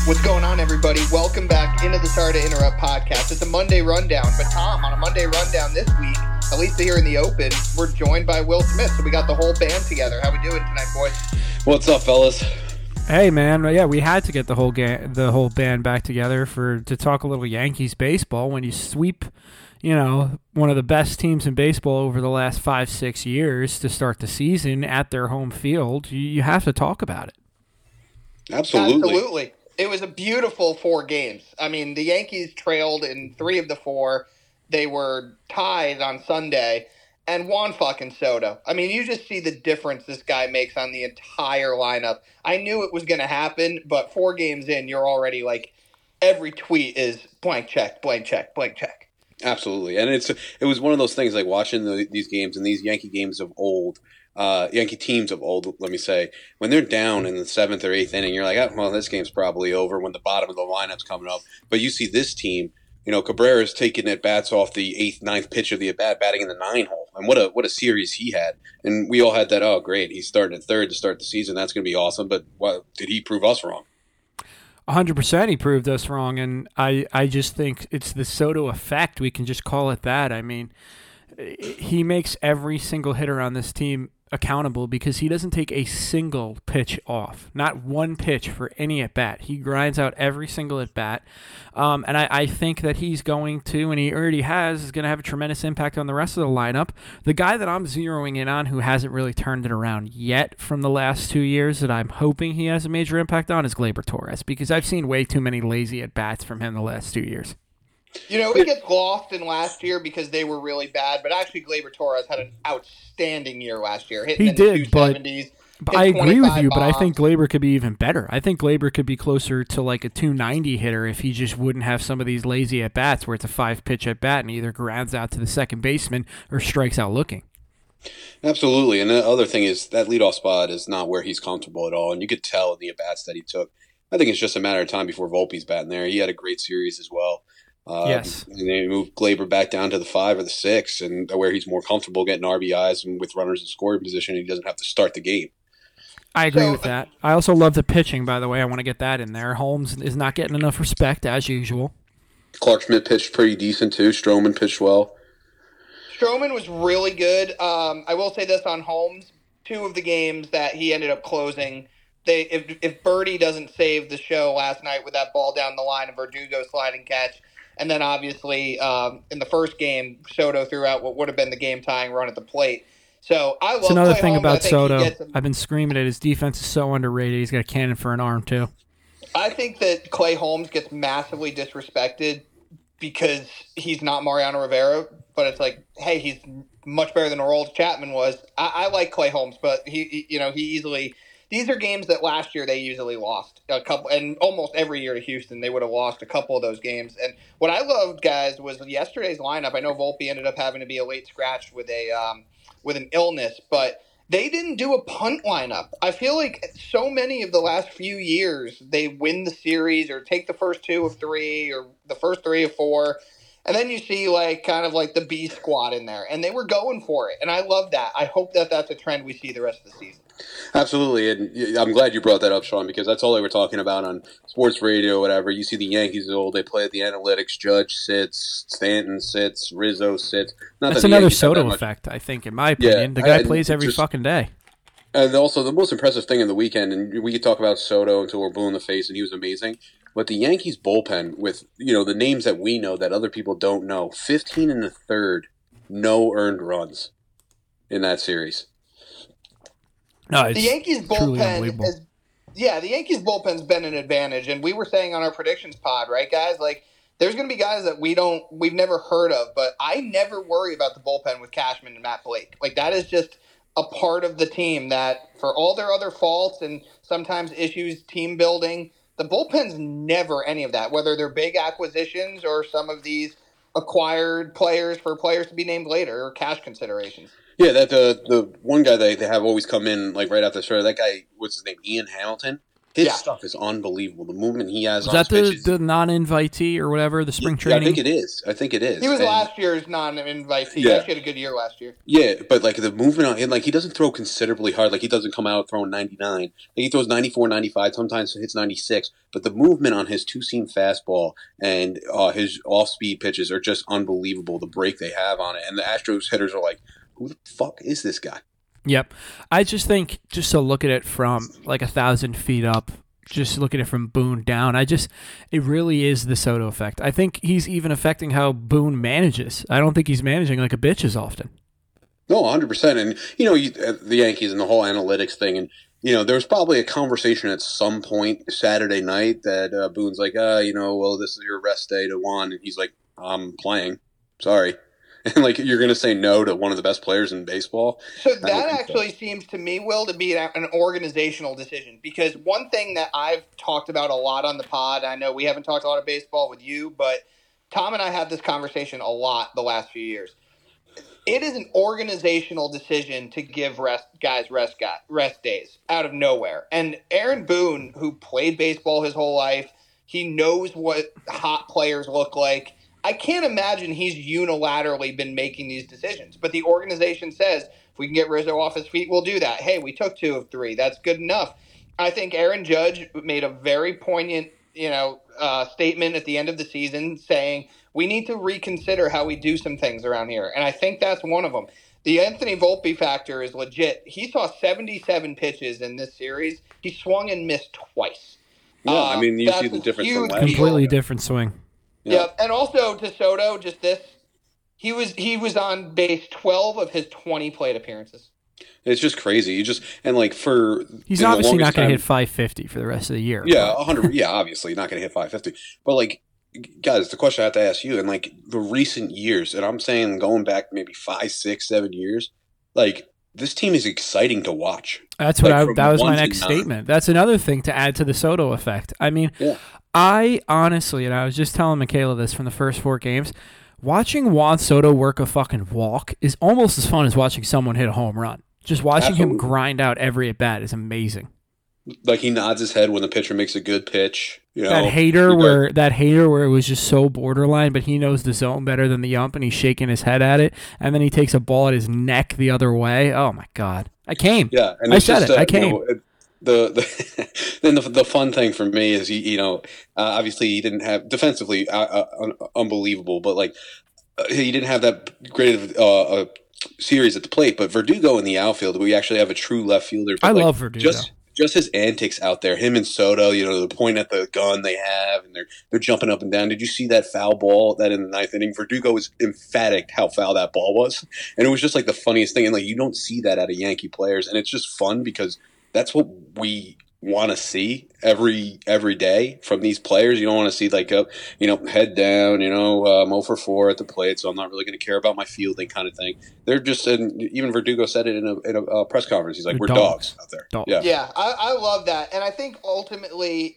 What's going on, everybody? Welcome back into the Sorry to Interrupt podcast. It's a Monday rundown, but Tom, on a Monday rundown this week, at least here in the open, we're joined by Will Smith, so we got the whole band together. How we doing tonight, boys? What's up, fellas? Hey, man. Yeah, we had to get the whole band back together to talk a little Yankees baseball. When you sweep, one of the best teams in baseball over the last 5-6 years to start the season at their home field, you have to talk about it. Absolutely. It was a beautiful 4 games. I mean, the Yankees trailed in 3 of the 4. They were tied on Sunday. And Juan fucking Soto. I mean, you just see the difference this guy makes on the entire lineup. I knew it was going to happen, but 4 games in, you're already like, every tweet is blank check, blank check, blank check. Absolutely. And it was one of those things like watching these games and these Yankee games of old. Yankee teams of old, let me say, when they're down in the 7th or 8th inning, you're like, oh, well, this game's probably over when the bottom of the lineup's coming up. But you see this team, Cabrera's taking at bats off the 8th, 9th pitch of the at bat, batting in the 9 hole. And what a series he had. And we all had that, oh, great, he's starting at third to start the season. That's going to be awesome. But did he prove us wrong? 100% he proved us wrong. And I just think it's the Soto effect. We can just call it that. I mean, he makes every single hitter on this team accountable because he doesn't take a single pitch off, not one pitch for any at bat. He grinds out every single at bat, and I think that he's going to, and he already is going to have a tremendous impact on the rest of the lineup. The guy that I'm zeroing in on who hasn't really turned it around yet from the last 2 years that I'm hoping he has a major impact on is Gleyber Torres, because I've seen way too many lazy at bats from him the last 2 years. He gets lost in last year because they were really bad, but actually Gleyber Torres had an outstanding year last year. He did, but I agree with you, but I think Gleyber could be even better. I think Gleyber could be closer to like a 290 hitter if he just wouldn't have some of these lazy at-bats where it's a 5-pitch at-bat and he either grounds out to the second baseman or strikes out looking. Absolutely, and the other thing is that leadoff spot is not where he's comfortable at all, and you could tell in the at-bats that he took. I think it's just a matter of time before Volpe's batting there. He had a great series as well. Yes. And they moved Gleyber back down to the 5 or the 6, and where he's more comfortable getting RBIs and with runners in scoring position, he doesn't have to start the game. I agree with that. I also love the pitching, by the way. I want to get that in there. Holmes is not getting enough respect, as usual. Clark Schmidt pitched pretty decent, too. Stroman pitched well. Stroman was really good. I will say this on Holmes. 2 of the games that he ended up closing, if Birdie doesn't save the show last night with that ball down the line and Verdugo sliding catch, and then obviously in the first game, Soto threw out what would have been the game-tying run at the plate. So I love That's another Clay thing Holmes. about Soto. I've been screaming it. His defense is so underrated. He's got a cannon for an arm, too. I think that Clay Holmes gets massively disrespected because he's not Mariano Rivera, but it's like, hey, he's much better than Aroldis Chapman was. I like Clay Holmes, but he easily – these are games that last year they usually lost a couple, and almost every year to Houston they would have lost a couple of those games. And what I loved, guys, was yesterday's lineup. I know Volpe ended up having to be a late scratch with an illness, but they didn't do a punt lineup. I feel like so many of the last few years they win the series or take the first 2 of 3 or the first 3 of 4. And then you see kind of like the B squad in there, and they were going for it. And I love that. I hope that that's a trend we see the rest of the season. Absolutely, and I'm glad you brought that up, Sean, because that's all they were talking about on sports radio or whatever. You see the Yankees they play at the analytics. Judge sits, Stanton sits, Rizzo sits. That's another Soto effect, I think, in my opinion. The guy plays every fucking day. And also, the most impressive thing in the weekend, and we could talk about Soto until we're blue in the face, and he was amazing, but the Yankees bullpen with the names that we know that other people don't know, 15 and a third, no earned runs in that series. No, the Yankees bullpen the Yankees bullpen's been an advantage, and we were saying on our predictions pod, right, guys? Like, there's going to be guys that we've never heard of, but I never worry about the bullpen with Cashman and Matt Blake. Like, that is just a part of the team that, for all their other faults and sometimes issues, team building, the bullpen's never any of that. Whether they're big acquisitions or some of these acquired players for players to be named later or cash considerations. Yeah, that the one guy they have always come in like right after the start. That guy, what's his name, Ian Hamilton. His stuff is unbelievable. The movement he has Was on that his pitches. the non-invitee or whatever, the spring training? I think it is. He was last year's non-invitee. He actually had a good year last year. Yeah, but like the movement on him, like he doesn't throw considerably hard. Like he doesn't come out throwing 99. Like he throws 94, 95, sometimes hits 96. But the movement on his two-seam fastball and his off-speed pitches are just unbelievable. The break they have on it. And the Astros hitters are like, who the fuck is this guy? Yep. I just think, just to look at it from like 1,000 feet up, just look at it from Boone down, it really is the Soto effect. I think he's even affecting how Boone manages. I don't think he's managing like a bitch as often. No, 100%. And, the Yankees and the whole analytics thing, and, there was probably a conversation at some point Saturday night that Boone's like, well, this is your rest day to Juan. And he's like, I'm playing. Sorry. And, like, you're going to say no to one of the best players in baseball? So that actually seems to me, Will, to be an organizational decision. Because one thing that I've talked about a lot on the pod, I know we haven't talked a lot of baseball with you, but Tom and I had this conversation a lot the last few years. It is an organizational decision to give rest days out of nowhere. And Aaron Boone, who played baseball his whole life, he knows what hot players look like. I can't imagine he's unilaterally been making these decisions. But the organization says, if we can get Rizzo off his feet, we'll do that. Hey, we took 2 of 3. That's good enough. I think Aaron Judge made a very poignant, statement at the end of the season saying, we need to reconsider how we do some things around here. And I think that's one of them. The Anthony Volpe factor is legit. He saw 77 pitches in this series. He swung and missed twice. Yeah, you see the difference from last year. Completely different swing. Yeah, and also to Soto, just this, he was on base 12 of his 20 plate appearances. It's just crazy. He's obviously not going to hit 550 for the rest of the year. Yeah, 100. Yeah, obviously not going to hit 550. But like, guys, the question I have to ask you, in like the recent years, and I'm saying going back maybe 5, 6, 7 years, like this team is exciting to watch. That's what that was my next statement. That's another thing to add to the Soto effect. I honestly, and I was just telling Michaela this from the first 4 games, watching Juan Soto work a fucking walk is almost as fun as watching someone hit a home run. Just watching him grind out every at bat is amazing. Like he nods his head when the pitcher makes a good pitch. That hater where it was just so borderline, but he knows the zone better than the ump, and he's shaking his head at it, and then he takes a ball at his neck the other way. Oh my God, I came. Yeah, and I said it. I came. The fun thing for me is obviously he didn't have defensively unbelievable, but like he didn't have that great of a series at the plate. But Verdugo in the outfield, we actually have a true left fielder. But I love Verdugo. Just his antics out there, him and Soto, the point at the gun they have, and they're jumping up and down. Did you see that foul ball that in the 9th inning? Verdugo was emphatic how foul that ball was, and it was just like the funniest thing. And like you don't see that out of Yankee players, and it's just fun because that's what we want to see every day from these players. You don't want to see like head down, I'm 0 for 4 at the plate, so I'm not really going to care about my fielding kind of thing. They're just, and even Verdugo said it in a press conference. He's like, we're dogs out there. Yeah, I love that, and I think ultimately,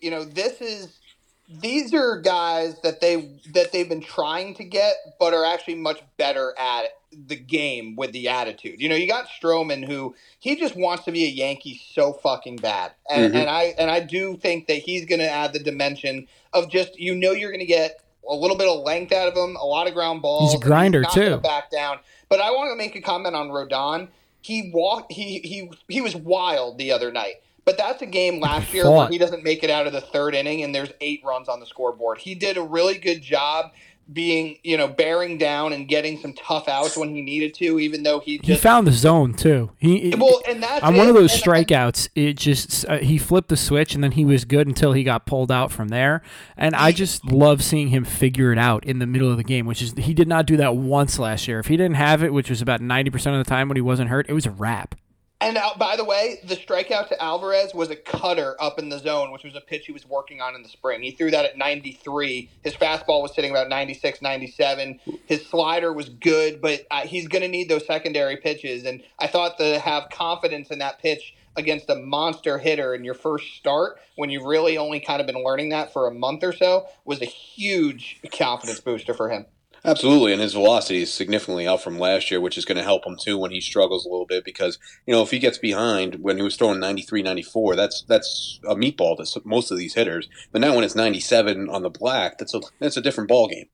these are guys that they've been trying to get, but are actually much better at the game with the attitude. You got Stroman, who he just wants to be a Yankee so fucking bad, and I do think that he's going to add the dimension of just you're going to get a little bit of length out of him, a lot of ground balls. He's a grinder he's not gonna back down. But I want to make a comment on Rodon. He was wild the other night. But that's a game last year where he doesn't make it out of the 3rd inning and there's 8 runs on the scoreboard. He did a really good job being, bearing down and getting some tough outs when he needed to, even though he found the zone too. On one of those strikeouts, it just he flipped the switch and then he was good until he got pulled out from there. And I just love seeing him figure it out in the middle of the game, which is he did not do that once last year. If he didn't have it, which was about 90% of the time when he wasn't hurt, it was a wrap. And by the way, the strikeout to Alvarez was a cutter up in the zone, which was a pitch he was working on in the spring. He threw that at 93. His fastball was sitting about 96, 97. His slider was good, but he's going to need those secondary pitches. And I thought to have confidence in that pitch against a monster hitter in your first start, when you've really only kind of been learning that for a month or so, was a huge confidence booster for him. Absolutely, and his velocity is significantly up from last year, which is going to help him too when he struggles a little bit because, if he gets behind when he was throwing 93, 94, that's a meatball to most of these hitters. But now when it's 97 on the black, that's a different ball game.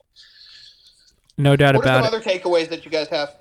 No doubt What are about some it. other takeaways that you guys have?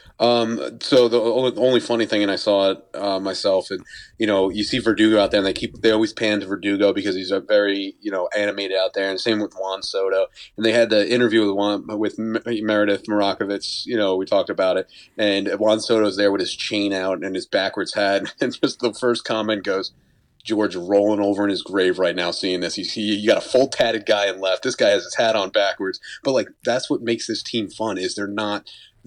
So the only funny thing, and I saw it myself, and you see Verdugo out there, and they always pan to Verdugo because he's a very animated out there, and same with Juan Soto. And they had the interview with Meredith Marakovitz. We talked about it, and Juan Soto's there with his chain out and his backwards hat, and just the first comment goes, "George rolling over in his grave right now, seeing this. You got a full tatted guy in left. This guy has his hat on backwards, but that's what makes this team fun. Is they're not."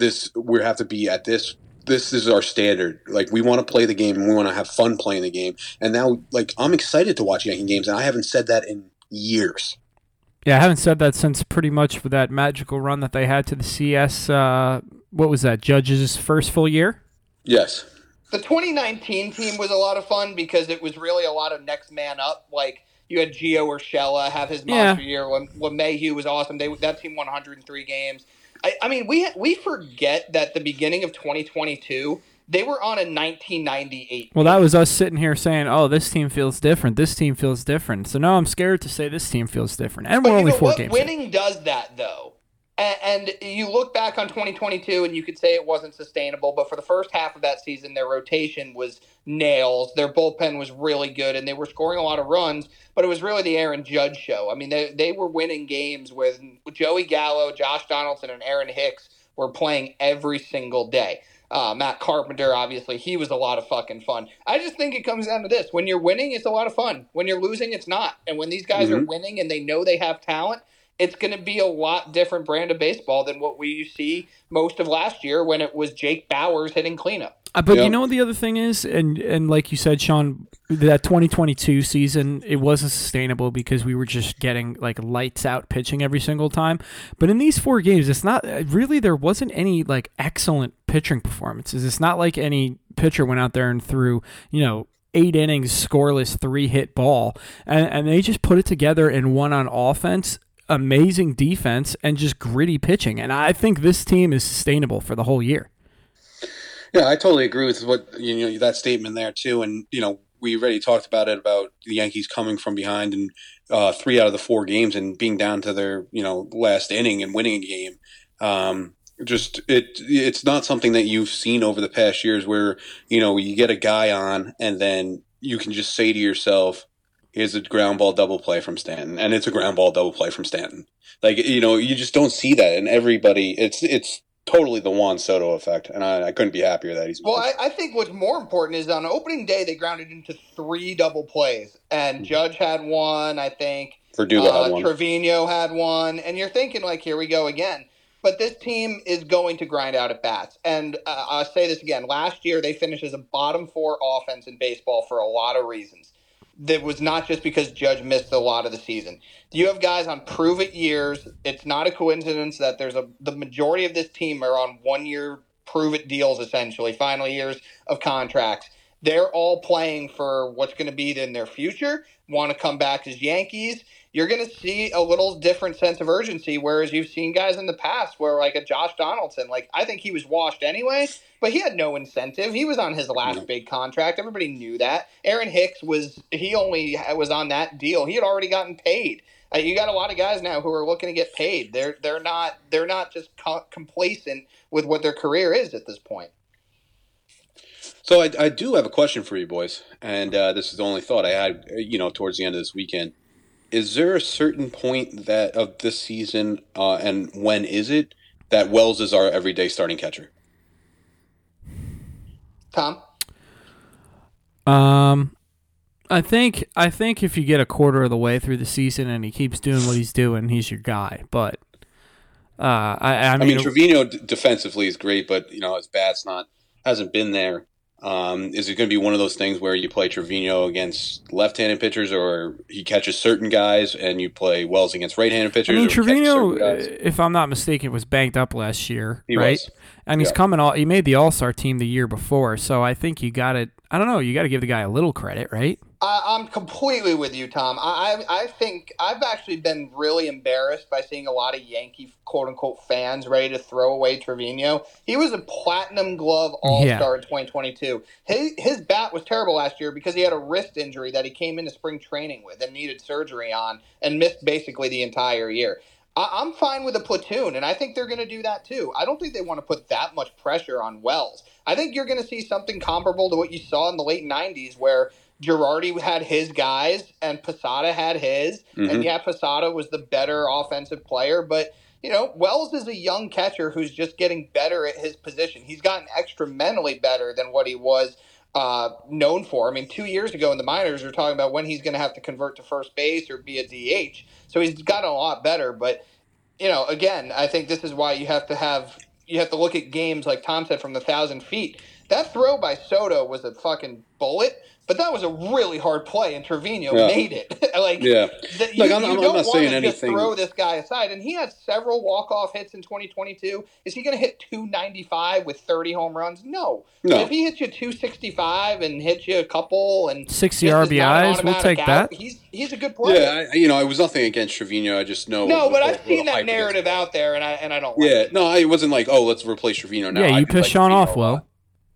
We have to be at this. This is our standard. We want to play the game and we want to have fun playing the game. And now, I'm excited to watch Yankee games, and I haven't said that in years. Yeah, I haven't said that since pretty much for that magical run that they had to the CS. What was that? Judge's first full year? Yes. The 2019 team was a lot of fun because it was really a lot of next man up. You had Gio Urshela have his monster year. When LeMahieu was awesome. That team won 103 games. I mean, we forget that the beginning of 2022, they were on a 1998. Well, that was us sitting here saying, "Oh, this team feels different. This team feels different." So now I'm scared to say this team feels different. And we're only 4 games. Winning does that, though. And you look back on 2022, and you could say it wasn't sustainable. But for the first half of that season, their rotation was nails. Their bullpen was really good, and they were scoring a lot of runs. But it was really the Aaron Judge show. I mean, they were winning games with Joey Gallo, Josh Donaldson, and Aaron Hicks were playing every single day. Matt Carpenter, obviously, he was a lot of fucking fun. I just think it comes down to this. When you're winning, it's a lot of fun. When you're losing, it's not. And when these guys are winning and they know they have talent, it's going to be a lot different brand of baseball than what we see most of last year when it was Jake Bauers hitting cleanup. But you know what the other thing is? And like you said, Sean, that 2022 season, it wasn't sustainable because we were just getting lights out pitching every single time. But in these 4 games, it's not really, there wasn't any excellent pitching performances. It's not like any pitcher went out there and threw, 8 innings, scoreless, 3-hit ball. And they just put it together and won on offense. Amazing defense and just gritty pitching, and I think this team is sustainable for the whole year. Yeah, I totally agree with what that statement there too. And we already talked about it about the Yankees coming from behind in 3 out of the 4 games and being down to their last inning and winning a game. It's not something that you've seen over the past years where you get a guy on and then you can just say to yourself, here's a ground ball double play from Stanton, and it's a ground ball double play from Stanton. You just don't see that, and everybody, it's totally the Juan Soto effect, and I couldn't be happier that he's. Well, I think what's more important is on opening day they grounded into 3 double plays, and Judge had one, I think. Verdugo had one. Trevino had one, and you're thinking here we go again. But this team is going to grind out at bats, and I'll say this again: last year they finished as a bottom 4 offense in baseball for a lot of reasons. That was not just because Judge missed a lot of the season. You have guys on prove-it years. It's not a coincidence that the majority of this team are on 1-year prove-it deals, essentially, final years of contracts. They're all playing for what's going to be in their future, want to come back as Yankees. You're going to see a little different sense of urgency, whereas you've seen guys in the past where, a Josh Donaldson, I think he was washed anyway, but he had no incentive. He was on his last big contract. Everybody knew that. Aaron Hicks only was on that deal. He had already gotten paid. You got a lot of guys now who are looking to get paid. They're not just complacent with what their career is at this point. So I do have a question for you boys, and this is the only thought I had, towards the end of this weekend. Is there a certain point of this season, and when is it, that Wells is our everyday starting catcher? Tom? I think if you get a quarter of the way through the season and he keeps doing what he's doing, he's your guy. But I mean Trevino defensively is great, but his bat's hasn't been there. Is it going to be one of those things where you play Trevino against left-handed pitchers, or he catches certain guys, and you play Wells against right-handed pitchers? I mean, Trevino, if I'm not mistaken, was banged up last year, right? And he's coming. He made the All-Star team the year before, so I think you got it. I don't know. You got to give the guy a little credit, right? I'm completely with you, Tom. I think I've actually been really embarrassed by seeing a lot of Yankee quote-unquote fans ready to throw away Trevino. He was a platinum glove all-star in 2022. His bat was terrible last year because he had a wrist injury that he came into spring training with and needed surgery on and missed basically the entire year. I'm fine with a platoon, and I think they're going to do that too. I don't think they want to put that much pressure on Wells. I think you're going to see something comparable to what you saw in the late 90s where Girardi had his guys and Posada had his. Mm-hmm. And yeah, Posada was the better offensive player. But, Wells is a young catcher who's just getting better at his position. He's gotten extramentally better than what he was known for. I mean, 2 years ago in the minors, we were talking about when he's going to have to convert to first base or be a DH. So he's gotten a lot better. But, again, I think this is why you have to look at games like Tom said from the 1,000 feet. That throw by Soto was a fucking bullet, but that was a really hard play, and Trevino made it. You don't want to just throw this guy aside. And he had several walk-off hits in 2022. Is he going to hit 295 with 30 home runs? No. But if he hits you 265 and hits you a couple and 60 RBIs, we'll take that. He's a good player. Yeah, it was nothing against Trevino. I just know. No, but I've seen that narrative out there, and I don't like it. No, it wasn't like, let's replace Trevino now. Yeah, you pissed Sean off, Will.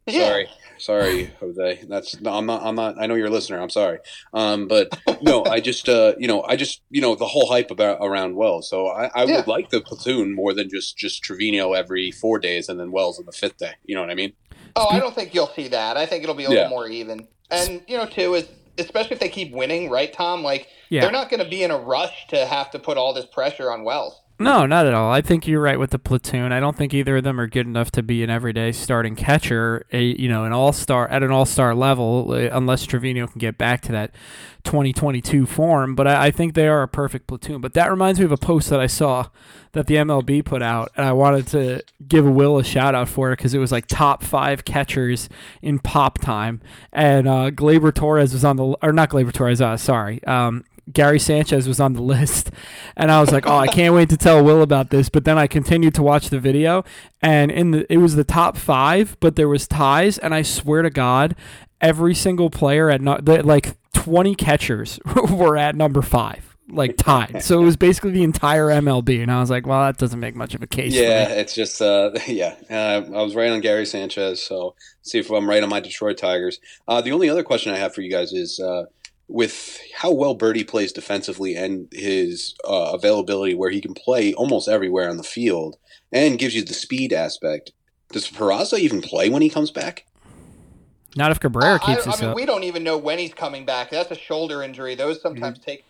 Sorry, Jose. I'm not. I know you're a listener. I'm sorry. But no, I just the whole hype around Wells. So I would like the platoon more than just Trevino every 4 days and then Wells on the 5th day. You know what I mean? Oh, I don't think you'll see that. I think it'll be a little more even. And too, is especially if they keep winning, right, Tom? They're not going to be in a rush to have to put all this pressure on Wells. No, not at all. I think you're right with the platoon. I don't think either of them are good enough to be an everyday starting catcher, an all-star at an all-star level, unless Trevino can get back to that 2022 form. But I think they are a perfect platoon. But that reminds me of a post that I saw that the MLB put out, and I wanted to give Will a shout-out for it because it was like top 5 catchers in pop time. And Gleyber Torres was on the – or not Gleyber Torres, sorry. Gary Sanchez was on the list, and I was like, I can't wait to tell Will about this. But then I continued to watch the video, and it was the top 5, but there was ties, and I swear to God, every single player at 20 catchers were at number 5, tied. So it was basically the entire MLB, and I was like, well, that doesn't make much of a case. Yeah, for me. It's just I was right on Gary Sanchez, so see if I'm right on my Detroit Tigers. The only other question I have for you guys is. With how well Birdie plays defensively and his availability where he can play almost everywhere on the field and gives you the speed aspect, does Peraza even play when he comes back? Not if Cabrera keeps us up. We don't even know when he's coming back. That's a shoulder injury. Those sometimes take.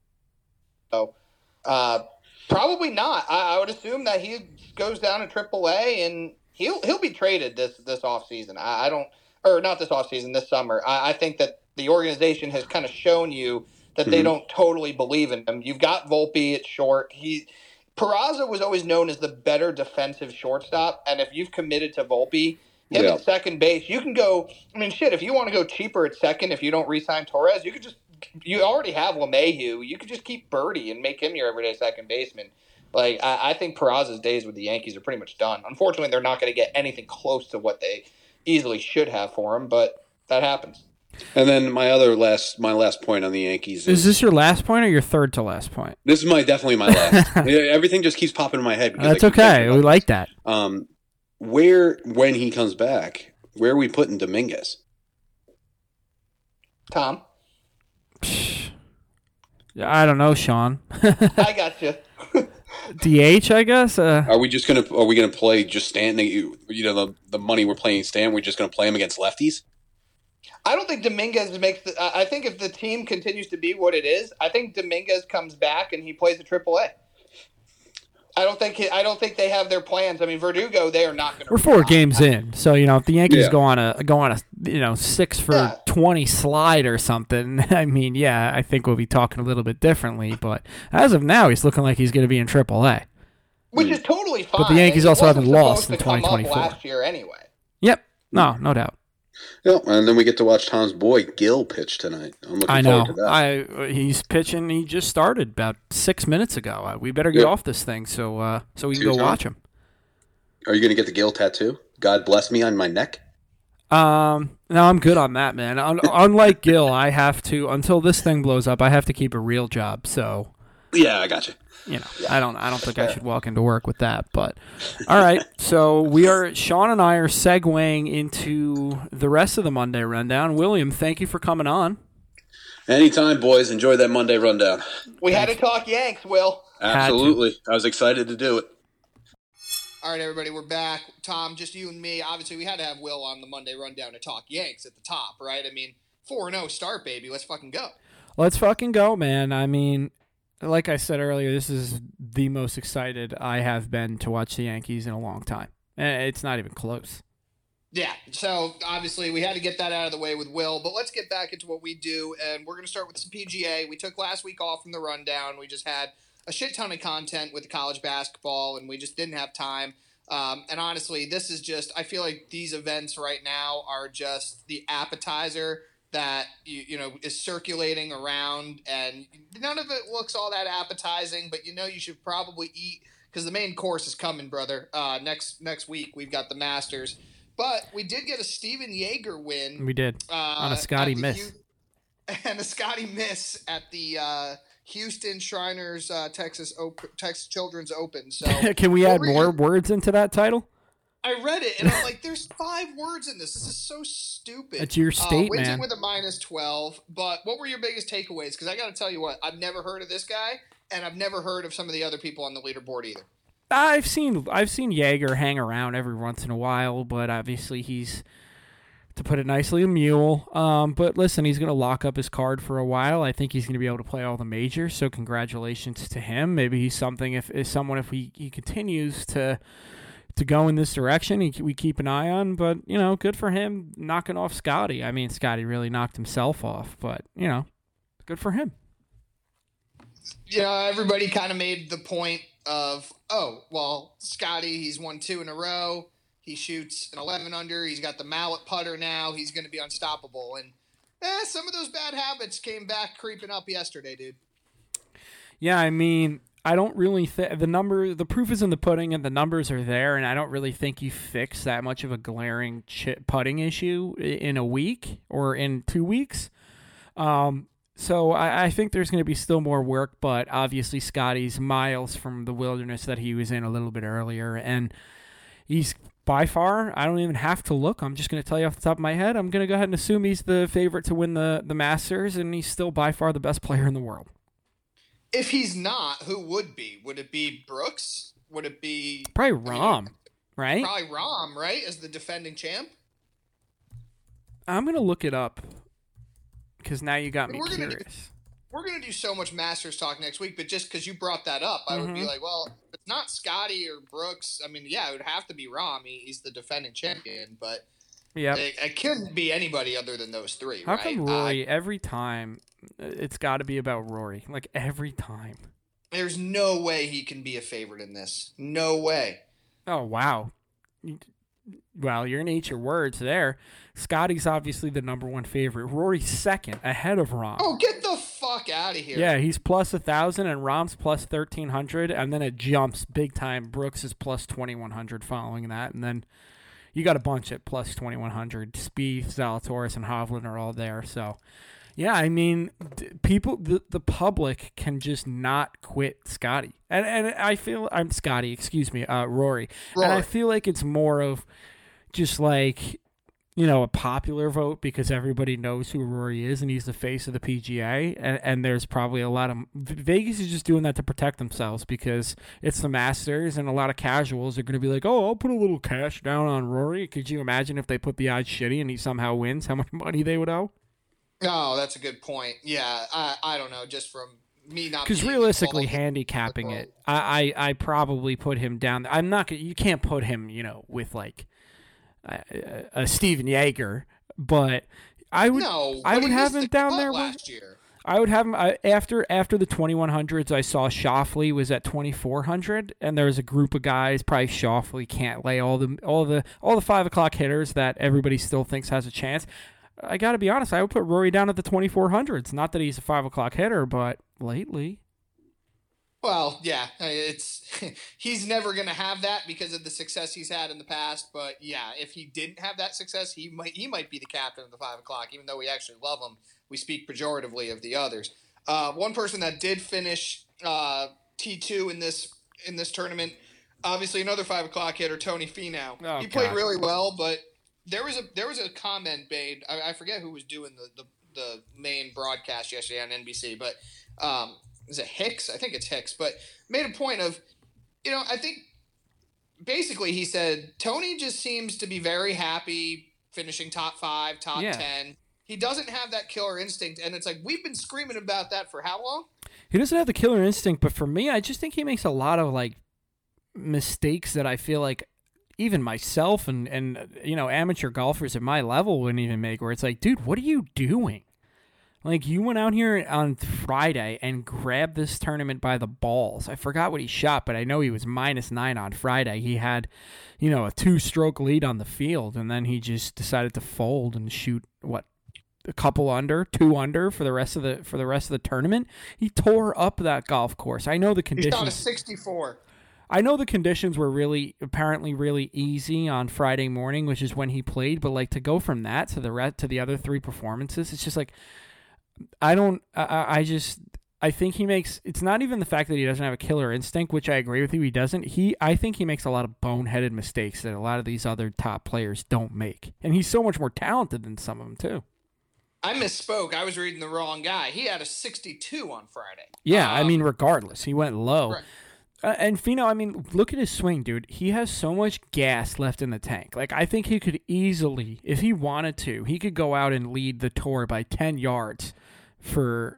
So, probably not. I would assume that he goes down to AAA and he'll be traded this offseason. Not this offseason, this summer. I think that the organization has kind of shown you that they don't totally believe in him. You've got Volpe at short. Peraza was always known as the better defensive shortstop, and if you've committed to Volpe, him at second base, you can go. I mean, if you want to go cheaper at second, if you don't re-sign Torres, you already have LeMahieu. You could just keep Birdie and make him your everyday second baseman. I think Peraza's days with the Yankees are pretty much done. Unfortunately, they're not going to get anything close to what they easily should have for him, but that happens. And then my last point on the Yankees is this your last point or your third to last point? This is definitely my last. Everything just keeps popping in my head. That's okay. We like that. When he comes back, where are we putting Dominguez? Tom? I don't know, Sean. I got you. DH, I guess. Are we gonna play just Stanton? The money we're playing Stanton. We're just gonna play him against lefties. I don't think Dominguez makes I think if the team continues to be what it is, I think Dominguez comes back and he plays at AAA. I don't think they have their plans. I mean, Verdugo, they are not going to. We're 4 games in, so if the Yankees go on a 6 for 20 slide or something, I mean, I think we'll be talking a little bit differently. But as of now, he's looking like he's going to be in AAA, which is totally fine. But the Yankees also haven't lost in 2024 last year anyway. Yep, no doubt. Yeah, and then we get to watch Tom's boy Gil pitch tonight. I'm looking forward to that. He's pitching. He just started about 6 minutes ago. We better get off this thing so we can go watch him. Are you going to get the Gil tattoo? God bless me on my neck. No, I'm good on that, man. Unlike Gil, I have to, until this thing blows up, I have to keep a real job. So, Yeah, I got you. I don't think I should walk into work with that. But all right, so Sean and I are segueing into the rest of the Monday rundown. William, thank you for coming on. Anytime, boys. Enjoy that Monday rundown. We had to talk Yanks, Will. Absolutely. I was excited to do it. All right, everybody, we're back. Tom, just you and me. Obviously, we had to have Will on the Monday rundown to talk Yanks at the top, right? I mean, 4-0 start, baby. Let's fucking go. Let's fucking go, man. I mean, like I said earlier, this is the most excited I have been to watch the Yankees in a long time. It's not even close. Yeah, so obviously we had to get that out of the way with Will, but let's get back into what we do, and we're going to start with some PGA. We took last week off from the rundown. We just had a shit ton of content with the college basketball, and we just didn't have time. And honestly, this is just, I feel like these events right now are just the appetizer that you know is circulating around, and none of it looks all that appetizing, but you should probably eat because the main course is coming, brother. Next week we've got the Masters. But we did get a Steven Yeager win. We did on a Scotty miss. And a Scotty miss at the Houston Shriners Texas Children's Open. So can we add more words into that title? I read it, and I'm like, there's 5 words in this. This is so stupid. It's your state, wins man. it with a -12. But what were your biggest takeaways? Because I got to tell you what, I've never heard of this guy, and I've never heard of some of the other people on the leaderboard either. I've seen Yeager hang around every once in a while, but obviously he's, to put it nicely, a mule. But listen, he's going to lock up his card for a while. I think he's going to be able to play all the majors, so congratulations to him. Maybe he's something if he continues to go in this direction, we keep an eye on. But, good for him knocking off Scotty. I mean, Scotty really knocked himself off, but, good for him. Everybody kind of made the point of, Scotty, he's won 2 in a row. He shoots an 11 under. He's got the mallet putter now. He's going to be unstoppable. And some of those bad habits came back creeping up yesterday, dude. Yeah, I mean, I don't really think the proof is in the pudding and the numbers are there, and I don't really think you fix that much of a glaring putting issue in a week or in 2 weeks. So I think there's going to be still more work, but obviously Scotty's miles from the wilderness that he was in a little bit earlier, and he's by far, I don't even have to look. I'm just going to tell you off the top of my head, I'm going to go ahead and assume he's the favorite to win the Masters, and he's still by far the best player in the world. If he's not, who would be? Would it be Brooks? Would it be... Probably Rahm, right? Probably Rahm, right, as the defending champ? I'm going to look it up. Because now you got me curious. We're going to do so much Masters talk next week, but just because you brought that up, I would be like, well, if it's not Scotty or Brooks, I mean, yeah, it would have to be Rahm. He's the defending champion, but it couldn't be anybody other than those 3, How right? come Rory, every time, it's got to be about Rory? Like, every time. There's no way he can be a favorite in this. No way. Oh, wow. Well, you're going to eat your words there. Scotty's obviously the number 1 favorite. Rory's second, ahead of Rahm. Oh, get the fuck out of here. Yeah, he's plus 1,000 and Rahm's plus 1,300, and then it jumps big time. Brooks is plus 2,100 following that, and then you got a bunch at plus 2,100. Spieth, Zalatoris, and Hovland are all there. So, yeah, I mean, the public can just not quit Scotty. And I feel, Rory. And I feel like it's more of just like, a popular vote because everybody knows who Rory is and he's the face of the PGA. And there's probably a lot of Vegas is just doing that to protect themselves because it's the Masters and a lot of casuals are going to be like, oh, I'll put a little cash down on Rory. Could you imagine if they put the odds shitty and he somehow wins, how much money they would owe? Oh, that's a good point. Yeah, I don't know, just from me not because realistically handicapping it, I probably put him down. I'm not gonna, you can't put him, with like a Steven Yeager, but I would have him down there last year. I would have him after the 2100s. I saw Schauffele was at 2400, and there was a group of guys. Probably Schauffele can't lay all the 5 o'clock hitters that everybody still thinks has a chance. I got to be honest. I would put Rory down at the 2400s. Not that he's a 5 o'clock hitter, but lately. Well, yeah, it's he's never going to have that because of the success he's had in the past. But yeah, if he didn't have that success, he might be the captain of the 5 o'clock. Even though we actually love him, we speak pejoratively of the others. One person that did finish T2 in this tournament, obviously another 5 o'clock hitter, Tony Finau. Oh, he played God. really well, but there was a comment made. I forget who was doing the main broadcast yesterday on NBC, but. Is it Hicks? I think it's Hicks, but made a point of, I think basically he said, Tony just seems to be very happy finishing top 5, top 10. He doesn't have that killer instinct, and it's like, we've been screaming about that for how long? He doesn't have the killer instinct, but for me, I just think he makes a lot of, mistakes that I feel like even myself and amateur golfers at my level wouldn't even make, where it's like, dude, what are you doing? You went out here on Friday and grabbed this tournament by the balls. I forgot what he shot, but I know he was -9 on Friday. He had, a 2-stroke lead on the field, and then he just decided to fold and shoot, a couple under, 2 under for the rest of the tournament. He tore up that golf course. I know the conditions. He shot a 64. I know the conditions were apparently really easy on Friday morning, which is when he played, but to go from that to the other 3 performances, it's just I think he makes, it's not even the fact that he doesn't have a killer instinct, which I agree with you, he doesn't. I think he makes a lot of boneheaded mistakes that a lot of these other top players don't make. And he's so much more talented than some of them, too. I misspoke. I was reading the wrong guy. He had a 62 on Friday. Yeah, regardless, he went low. Right. And Finau, look at his swing, dude. He has so much gas left in the tank. I think he could easily, if he wanted to, he could go out and lead the tour by 10 yards for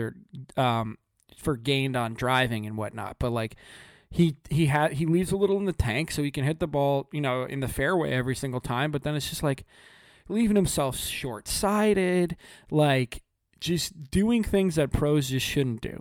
gained on driving and whatnot. But he leaves a little in the tank so he can hit the ball, in the fairway every single time. But then it's just leaving himself short-sighted, just doing things that pros just shouldn't do.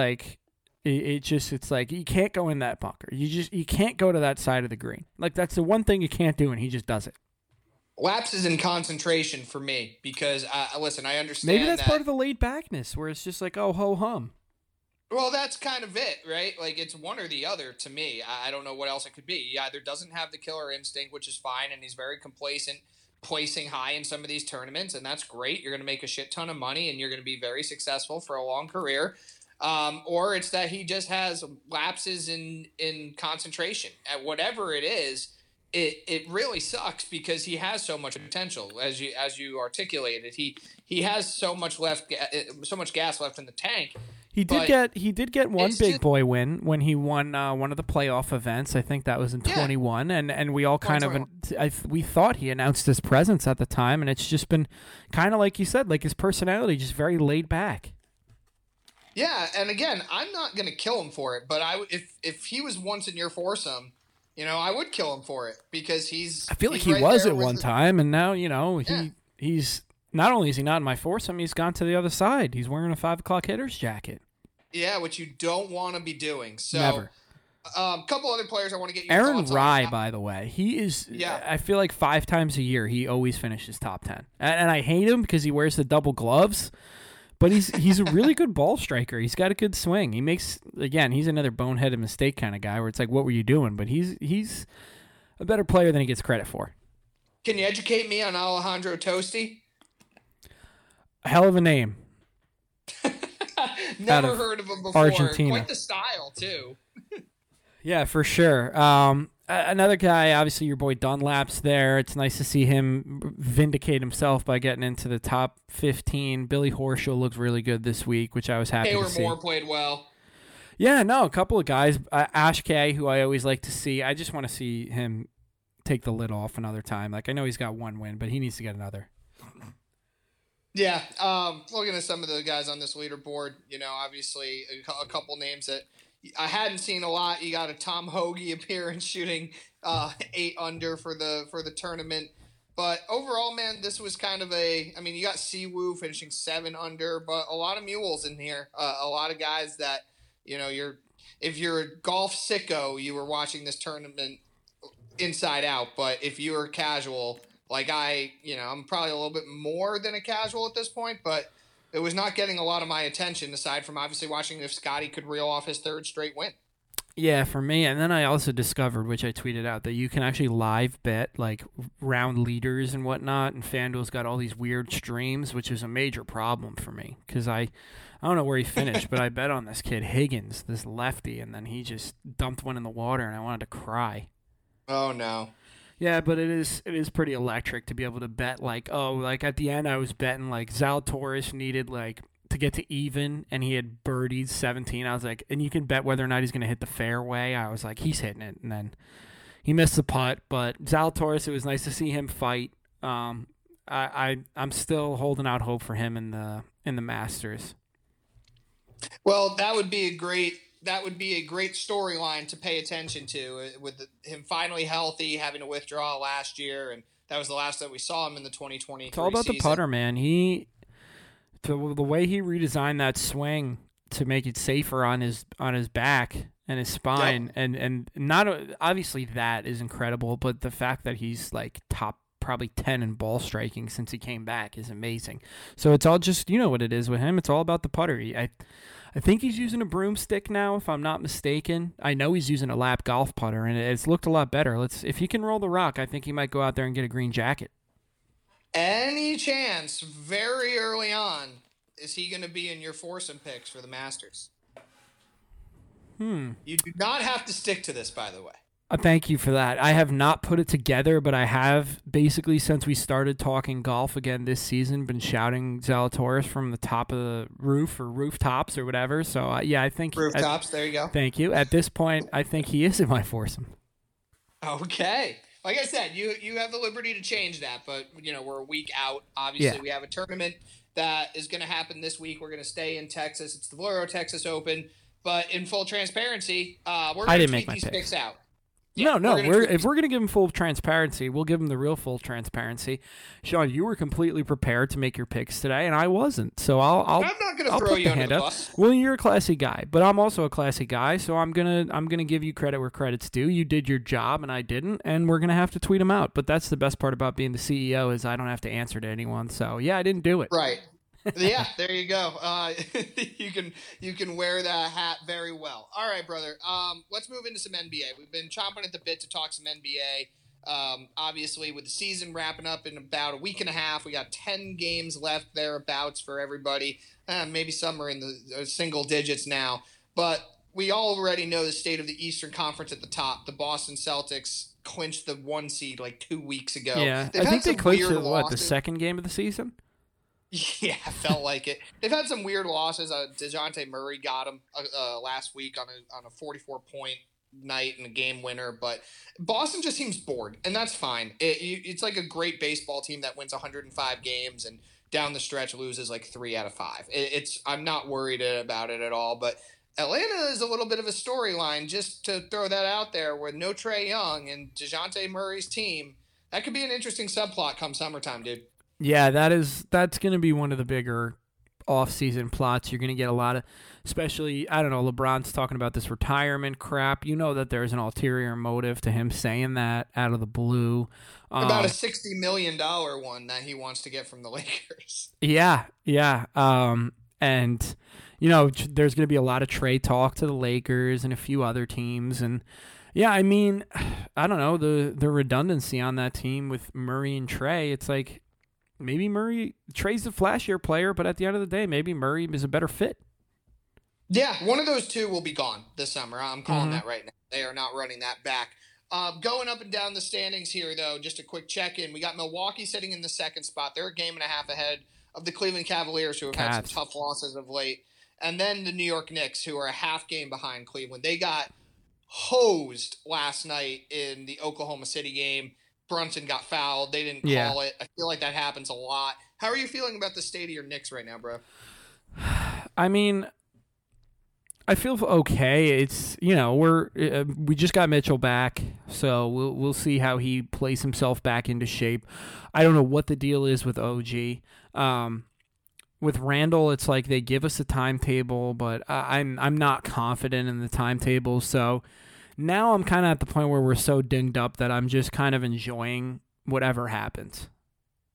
It's you can't go in that bunker. You can't go to that side of the green. That's the one thing you can't do, and he just does it. Lapses in concentration for me because, listen, I understand maybe that's part of the laid backness where it's just oh, ho hum. Well, that's kind of it, right? It's one or the other to me. I don't know what else it could be. He either doesn't have the killer instinct, which is fine, and he's very complacent, placing high in some of these tournaments, and that's great. You're going to make a shit ton of money, and you're going to be very successful for a long career. Or it's that he just has lapses in concentration. At whatever it is, it really sucks because he has so much potential, as you articulated. He has so much gas left in the tank. He did get one big boy win when he won one of the playoff events. I think that was in 21, and we all kind of we thought he announced his presence at the time, and it's just been kind of like you said, his personality just very laid back. Yeah, and again, I'm not going to kill him for it, but if he was once in your foursome, I would kill him for it because I feel like he was at one time, and now he's not only is he not in my foursome, he's gone to the other side. He's wearing a 5 o'clock hitter's jacket. Yeah, which you don't want to be doing. So, never. A couple other players I want to get your Aaron thoughts Rai, on. by the way, he is. Yeah. I feel 5 times a year he always finishes top 10, and I hate him because he wears the double gloves. But he's a really good ball striker. He's got a good swing. He makes, again, he's another boneheaded mistake kind of guy where it's what were you doing? But he's a better player than he gets credit for. Can you educate me on Alejandro Tosti? A hell of a name. Never heard of him before. Argentina. Quite the style, too. Yeah, for sure. Another guy, obviously your boy Dunlap's there. It's nice to see him vindicate himself by getting into the top 15. Billy Horschel looked really good this week, which I was happy to see. Taylor Moore played well. Yeah, no, a couple of guys. Ash K, who I always like to see. I just want to see him take the lid off another time. I know he's got one win, but he needs to get another. Yeah, looking at some of the guys on this leaderboard, obviously a couple names that I hadn't seen a lot. You got a Tom Hoge appearance shooting 8 under for the tournament. But overall, man, this was kind of you got Siwoo finishing 7 under, but a lot of mules in here. A lot of guys that, if you're a golf sicko, you were watching this tournament inside out. But if you were casual, I'm probably a little bit more than a casual at this point, but it was not getting a lot of my attention, aside from obviously watching if Scotty could reel off his third straight win. Yeah, for me. And then I also discovered, which I tweeted out, that you can actually live bet like round leaders and whatnot. And FanDuel's got all these weird streams, which is a major problem for me because I don't know where he finished, but I bet on this kid Higgins, this lefty, and then he just dumped one in the water, and I wanted to cry. Oh no. Yeah, but it is pretty electric to be able to bet like at the end I was betting like Zalatoris needed like to get to even, and he had birdied 17. I was like, and you can bet whether or not he's going to hit the fairway. I was like, he's hitting it, and then he missed the putt. But Zalatoris, it was nice to see him fight. I'm still holding out hope for him in the Masters. Well, that would be a great storyline to pay attention to with him finally healthy, having to withdraw last year, and that was the last that we saw him in the 2023 It's all about season. the putter, man. The way he redesigned that swing to make it safer on his back and his spine, Yep. and not obviously that is incredible, but the fact that he's like top probably 10 in ball striking since he came back is amazing. So it's all just, you know what it is with him. It's all about the putter. I think he's using a broomstick now, if I'm not mistaken. I know he's using a lap golf putter, and it's looked a lot better. If he can roll the rock, I think he might go out there and get a green jacket. Any chance, very early on, is he going to be in your foursome picks for the Masters? You do not have to stick to this, by the way. Thank you for that. I have not put it together, but I have basically since we started talking golf again this season been shouting Zalatoris from the top of the roof or rooftops or whatever. So, yeah, I think... Rooftops, there you go. Thank you. At this point, I think he is in my foursome. Okay. Like I said, you have the liberty to change that, but, we're a week out. Obviously, We have a tournament that is going to happen this week. We're going to stay in Texas. It's the Valero Texas Open. But in full transparency, we're going to tweet these picks out. Yeah, no. If we're going to give him full transparency, we'll give him the real full transparency. Sean, you were completely prepared to make your picks today, and I wasn't. So I'm not going to throw you under the bus. Well, you're a classy guy, but I'm also a classy guy, so I'm gonna give you credit where credit's due. You did your job, and I didn't, and we're gonna have to tweet them out. But that's the best part about being the CEO is I don't have to answer to anyone. So yeah, I didn't do it. Right. Yeah, there you go. You can wear that hat very well. All right, brother. Let's move into some NBA. We've been chomping at the bit to talk some NBA. Obviously, with the season wrapping up in about a week and a half, we got 10 games left thereabouts for everybody. Maybe some are in the single digits now, but we already know the state of the Eastern Conference at the top. The Boston Celtics clinched the 1 seed like 2 weeks ago. Yeah, I think they clinched it, the second game of the season? Yeah, felt like it. They've had some weird losses. DeJounte Murray got him last week on a 44-point night and a game winner, but Boston just seems bored, and that's fine. It's like a great baseball team that wins 105 games and down the stretch loses like 3 out of 5. I'm not worried about it at all, but Atlanta is a little bit of a storyline, just to throw that out there, with no Trae Young and DeJounte Murray's team. That could be an interesting subplot come summertime, dude. Yeah, that's going to be one of the bigger off-season plots. You're going to get a lot of, especially, I don't know, LeBron's talking about this retirement crap. You know that there's an ulterior motive to him saying that out of the blue. About a $60 million one that he wants to get from the Lakers. Yeah. And, there's going to be a lot of Trae talk to the Lakers and a few other teams. And, yeah, I mean, I don't know, the redundancy on that team with Murray and Trae, it's like, maybe Trae's a flashier player, but at the end of the day, maybe Murray is a better fit. Yeah, one of those two will be gone this summer. I'm calling that right now. They are not running that back. Going up and down the standings here, though, just a quick check-in. We got Milwaukee sitting in the second spot. They're a game and a half ahead of the Cleveland Cavaliers, who have had some tough losses of late. And then the New York Knicks, who are a half game behind Cleveland. They got hosed last night in the Oklahoma City game. Brunson got fouled. They didn't call it. I feel like that happens a lot. How are you feeling about the state of your Knicks right now, bro? I mean, I feel okay. It's we just got Mitchell back, so we'll see how he plays himself back into shape. I don't know what the deal is with OG. With Randall, it's like they give us a timetable, but I'm not confident in the timetable. So now I'm kind of at the point where we're so dinged up that I'm just kind of enjoying whatever happens.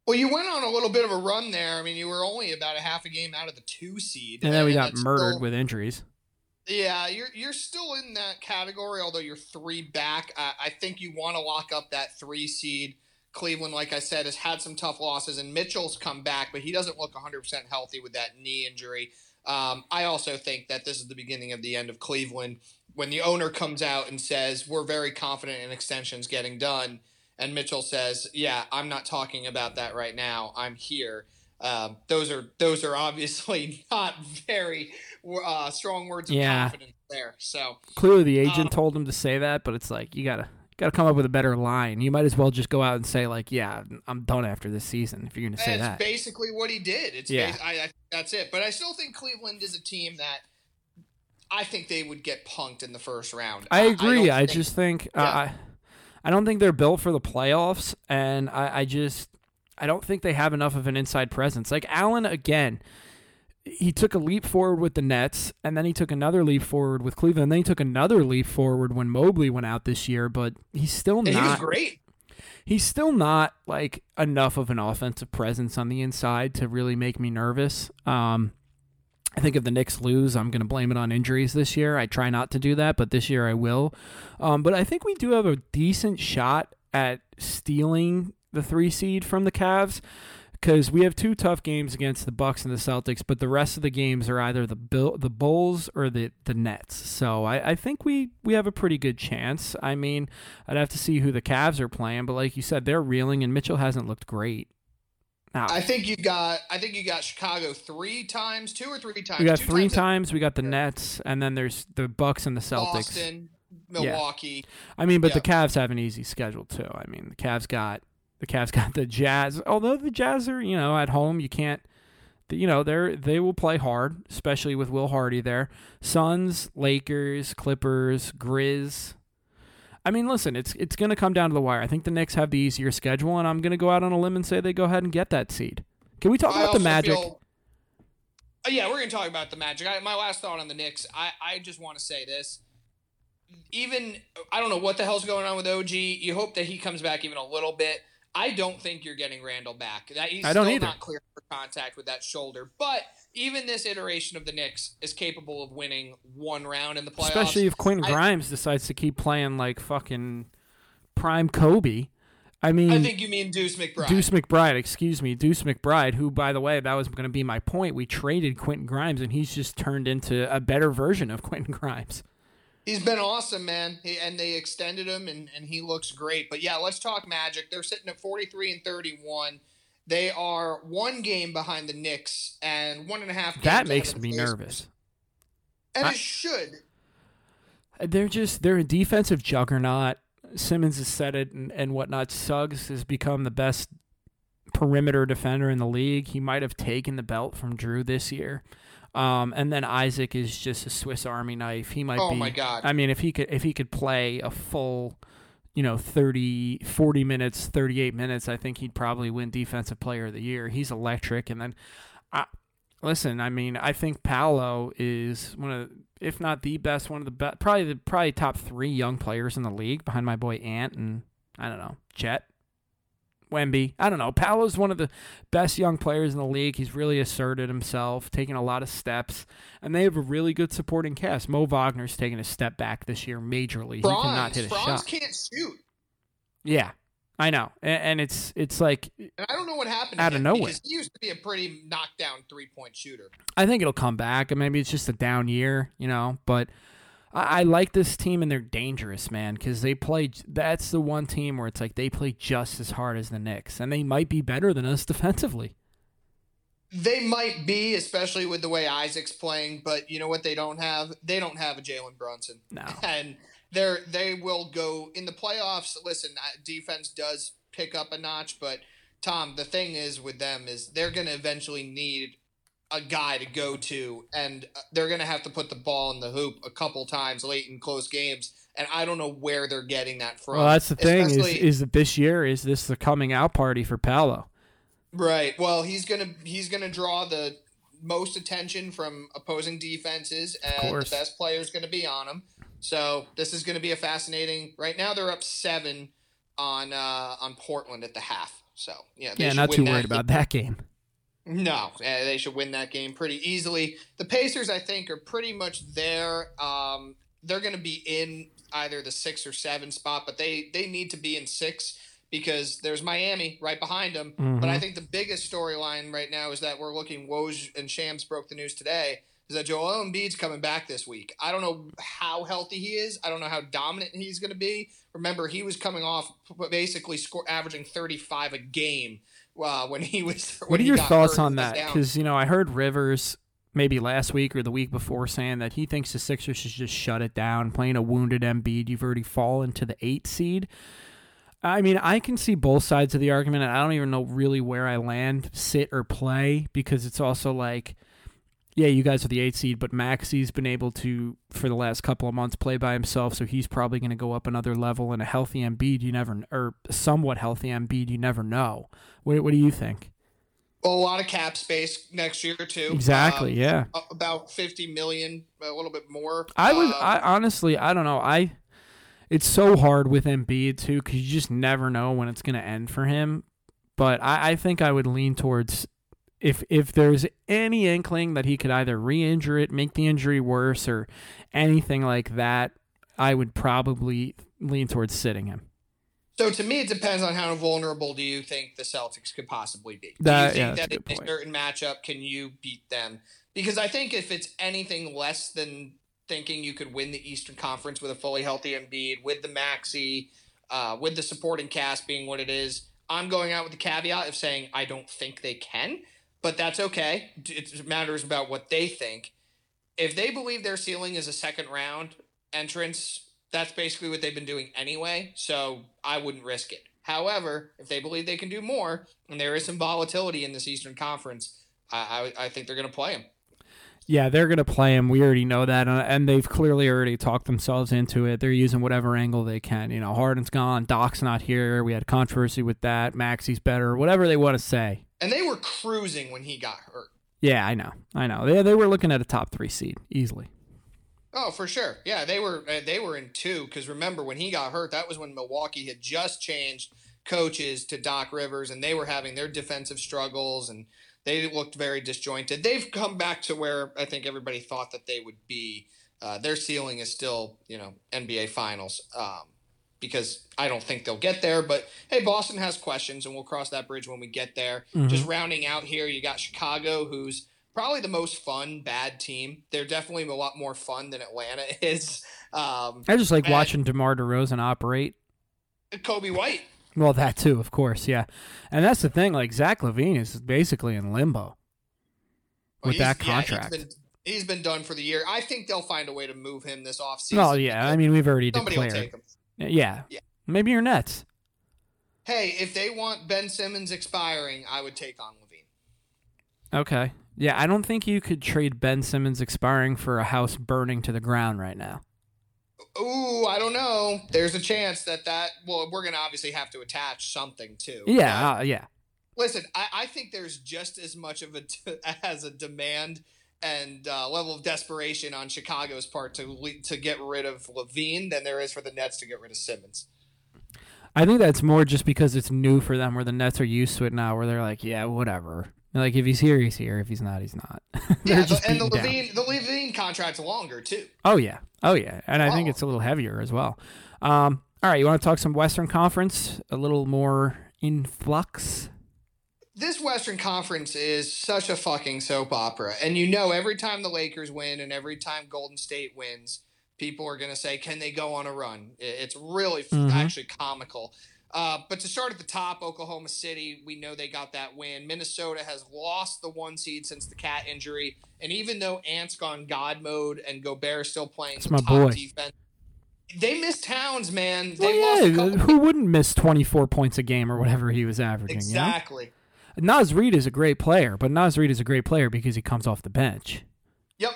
Well, you went on a little bit of a run there. I mean, you were only about a half a game out of the 2 seed. And then we got murdered with injuries. Yeah, you're still in that category, although you're 3 back. I think you want to lock up that 3 seed. Cleveland, like I said, has had some tough losses, and Mitchell's come back, but he doesn't look 100% healthy with that knee injury. I also think that this is the beginning of the end of Cleveland when the owner comes out and says, we're very confident in extensions getting done, and Mitchell says, yeah, I'm not talking about that right now. I'm here. Those are obviously not very strong words of confidence there. So clearly the agent told him to say that, but it's like you gotta come up with a better line. You might as well just go out and say like, yeah, I'm done after this season if you're gonna say that. That's basically what he did. I that's it. But I still think Cleveland is a team that I think they would get punked in the first round. I agree. I just think I don't think they're built for the playoffs, and I don't think they have enough of an inside presence. Like Allen, again, he took a leap forward with the Nets, and then he took another leap forward with Cleveland, and then he took another leap forward when Mobley went out this year, but he's still not. He was great. He's still not like enough of an offensive presence on the inside to really make me nervous. I think if the Knicks lose, I'm going to blame it on injuries this year. I try not to do that, but this year I will. But I think we do have a decent shot at stealing the 3 seed from the Cavs because we have 2 tough games against the Bucks and the Celtics, but the rest of the games are either the Bulls or the Nets. So I think we have a pretty good chance. I mean, I'd have to see who the Cavs are playing, but like you said, they're reeling, and Mitchell hasn't looked great. Now, I think you got Chicago 3 times, 2 or 3 times. We got 3 times. We got the Nets, and then there's the Bucks and the Celtics. Boston, Milwaukee. Yeah. I mean, but the Cavs have an easy schedule too. I mean, the Cavs got the Jazz. Although the Jazz are, at home, you can't. They will play hard, especially with Will Hardy there. Suns, Lakers, Clippers, Grizz. I mean, listen, it's going to come down to the wire. I think the Knicks have the easier schedule, and I'm going to go out on a limb and say they go ahead and get that seed. Can we talk about the Magic? Yeah, we're going to talk about the Magic. My last thought on the Knicks, I just want to say this. I don't know what the hell's going on with OG. You hope that he comes back even a little bit. I don't think you're getting Randall back. He's still not clear for contact with that shoulder. But even this iteration of the Knicks is capable of winning 1 round in the playoffs. Especially if Quentin Grimes decides to keep playing like fucking prime Kobe. I think you mean Deuce McBride. Deuce McBride, who, by the way, that was going to be my point. We traded Quentin Grimes, and he's just turned into a better version of Quentin Grimes. He's been awesome, man, and they extended him, and he looks great. But yeah, let's talk Magic. They're sitting at 43-31. They are 1 game behind the Knicks and 1.5 games. That makes me nervous. And it should. They're a defensive juggernaut. Simmons has said it and whatnot. Suggs has become the best perimeter defender in the league. He might have taken the belt from Drew this year. And then Isaac is just a Swiss Army knife. He might be. Oh my God! I mean, if he could play a full, 40 minutes, 38 minutes, I think he'd probably win Defensive Player of the Year. He's electric. And then, listen, I mean, I think Paolo is one of, if not the best, one of the best, probably top 3 young players in the league behind my boy Ant and I don't know Chet. Wemby. I don't know. Paolo's one of the best young players in the league. He's really asserted himself, taking a lot of steps, and they have a really good supporting cast. Mo Wagner's taking a step back this year majorly. He cannot hit a shot. Franz can't shoot. Yeah, I know. And it's like... And I don't know what happened out of nowhere. Because he used to be a pretty knockdown 3-point shooter. I think it'll come back. Maybe it's just a down year, but... I like this team, and they're dangerous, man, because that's the one team where it's like they play just as hard as the Knicks, and they might be better than us defensively. They might be, especially with the way Isaac's playing, but you know what they don't have? They don't have a Jalen Brunson. No. And they will go in the playoffs. Listen, defense does pick up a notch, but Tom, the thing is with them is they're going to eventually need a guy to go to, and they're going to have to put the ball in the hoop a couple times late in close games, and I don't know where they're getting that from. Well, that's the thing, is that this year, is this the coming out party for Paolo? Right. Well, he's gonna draw the most attention from opposing defenses, and the best player is going to be on him. So this is going to be a fascinating. Right now, they're up 7 on Portland at the half. So, yeah, Yeah, not too worried about that game. No, they should win that game pretty easily. The Pacers, I think, are pretty much there. They're going to be in either the 6 or 7 spot, but they need to be in 6 because there's Miami right behind them. Mm-hmm. But I think the biggest storyline right now is that we're looking, Woj and Shams broke the news today, is that Joel Embiid's coming back this week. I don't know how healthy he is. I don't know how dominant he's going to be. Remember, he was coming off basically averaging 35 a game when he was. What are your thoughts on that? Because I heard Rivers maybe last week or the week before saying that he thinks the Sixers should just shut it down. Playing a wounded Embiid, you've already fallen to the 8 seed. I mean, I can see both sides of the argument, and I don't even know really where I land, sit or play, because it's also like, yeah, you guys are the 8 seed, but Maxi's been able to, for the last couple of months, play by himself, so he's probably going to go up another level. And a healthy Embiid, or somewhat healthy Embiid, you never know. What do you think? Well, a lot of cap space next year too. Exactly, yeah. About $50 million, a little bit more. I honestly, I don't know. It's so hard with Embiid too, because you just never know when it's going to end for him. But I think I would lean towards, if there's any inkling that he could either re-injure it, make the injury worse, or anything like that, I would probably lean towards sitting him. So to me, it depends on how vulnerable do you think the Celtics could possibly be. Do you think that in a certain matchup, can you beat them? Because I think if it's anything less than thinking you could win the Eastern Conference with a fully healthy Embiid, with the Maxey, with the supporting cast being what it is, I'm going out with the caveat of saying I don't think they can, but that's okay. It matters about what they think. If they believe their ceiling is a second round entrance, that's basically what they've been doing anyway, so I wouldn't risk it. However, if they believe they can do more, and there is some volatility in this Eastern Conference, I think they're going to play him. Yeah, they're going to play him. We already know that, and they've clearly already talked themselves into it. They're using whatever angle they can. Harden's gone, Doc's not here. We had controversy with that. Maxey's better, whatever they want to say. And they were cruising when he got hurt. Yeah, I know. They were looking at a top 3 seed easily. Oh, for sure. Yeah, they were in 2 because remember when he got hurt, that was when Milwaukee had just changed coaches to Doc Rivers, and they were having their defensive struggles, and they looked very disjointed. They've come back to where I think everybody thought that they would be. Their ceiling is still, NBA Finals, because I don't think they'll get there. But hey, Boston has questions, and we'll cross that bridge when we get there. Mm-hmm. Just rounding out here, you got Chicago, who's probably the most fun bad team. They're definitely a lot more fun than Atlanta is. I just like watching DeMar DeRozan operate. Kobe White. Well, that too, of course, yeah. And that's the thing, like Zach LaVine is basically in limbo with that contract. Yeah, he's been done for the year. I think they'll find a way to move him this offseason. Well, yeah, I mean, we've already somebody declared. Will take him. Yeah. Maybe your Nets. Hey, if they want Ben Simmons expiring, I would take on LaVine. Okay. Yeah, I don't think you could trade Ben Simmons expiring for a house burning to the ground right now. Ooh, I don't know. There's a chance that well, we're going to obviously have to attach something too. Yeah, yeah. Listen, I think there's just as much of as a demand and level of desperation on Chicago's part to get rid of LaVine than there is for the Nets to get rid of Simmons. I think that's more just because it's new for them, where the Nets are used to it now, where they're like, yeah, whatever. Like, if he's here, he's here. If he's not, he's not. Yeah, and the LaVine contract's longer, too. Oh, yeah. And I think it's a little heavier as well. All right, you want to talk some Western Conference? A little more in flux? This Western Conference is such a fucking soap opera. And every time the Lakers win and every time Golden State wins, people are going to say, can they go on a run? It's really actually comical. But to start at the top, Oklahoma City, we know they got that win. Minnesota has lost the 1 seed since the cat injury. And even though Ant's gone God mode and Gobert's still playing top defense, they miss Towns, man. Who wouldn't miss 24 points a game or whatever he was averaging? Exactly. Naz Reid is a great player, but Naz Reid is a great player because he comes off the bench. Yep.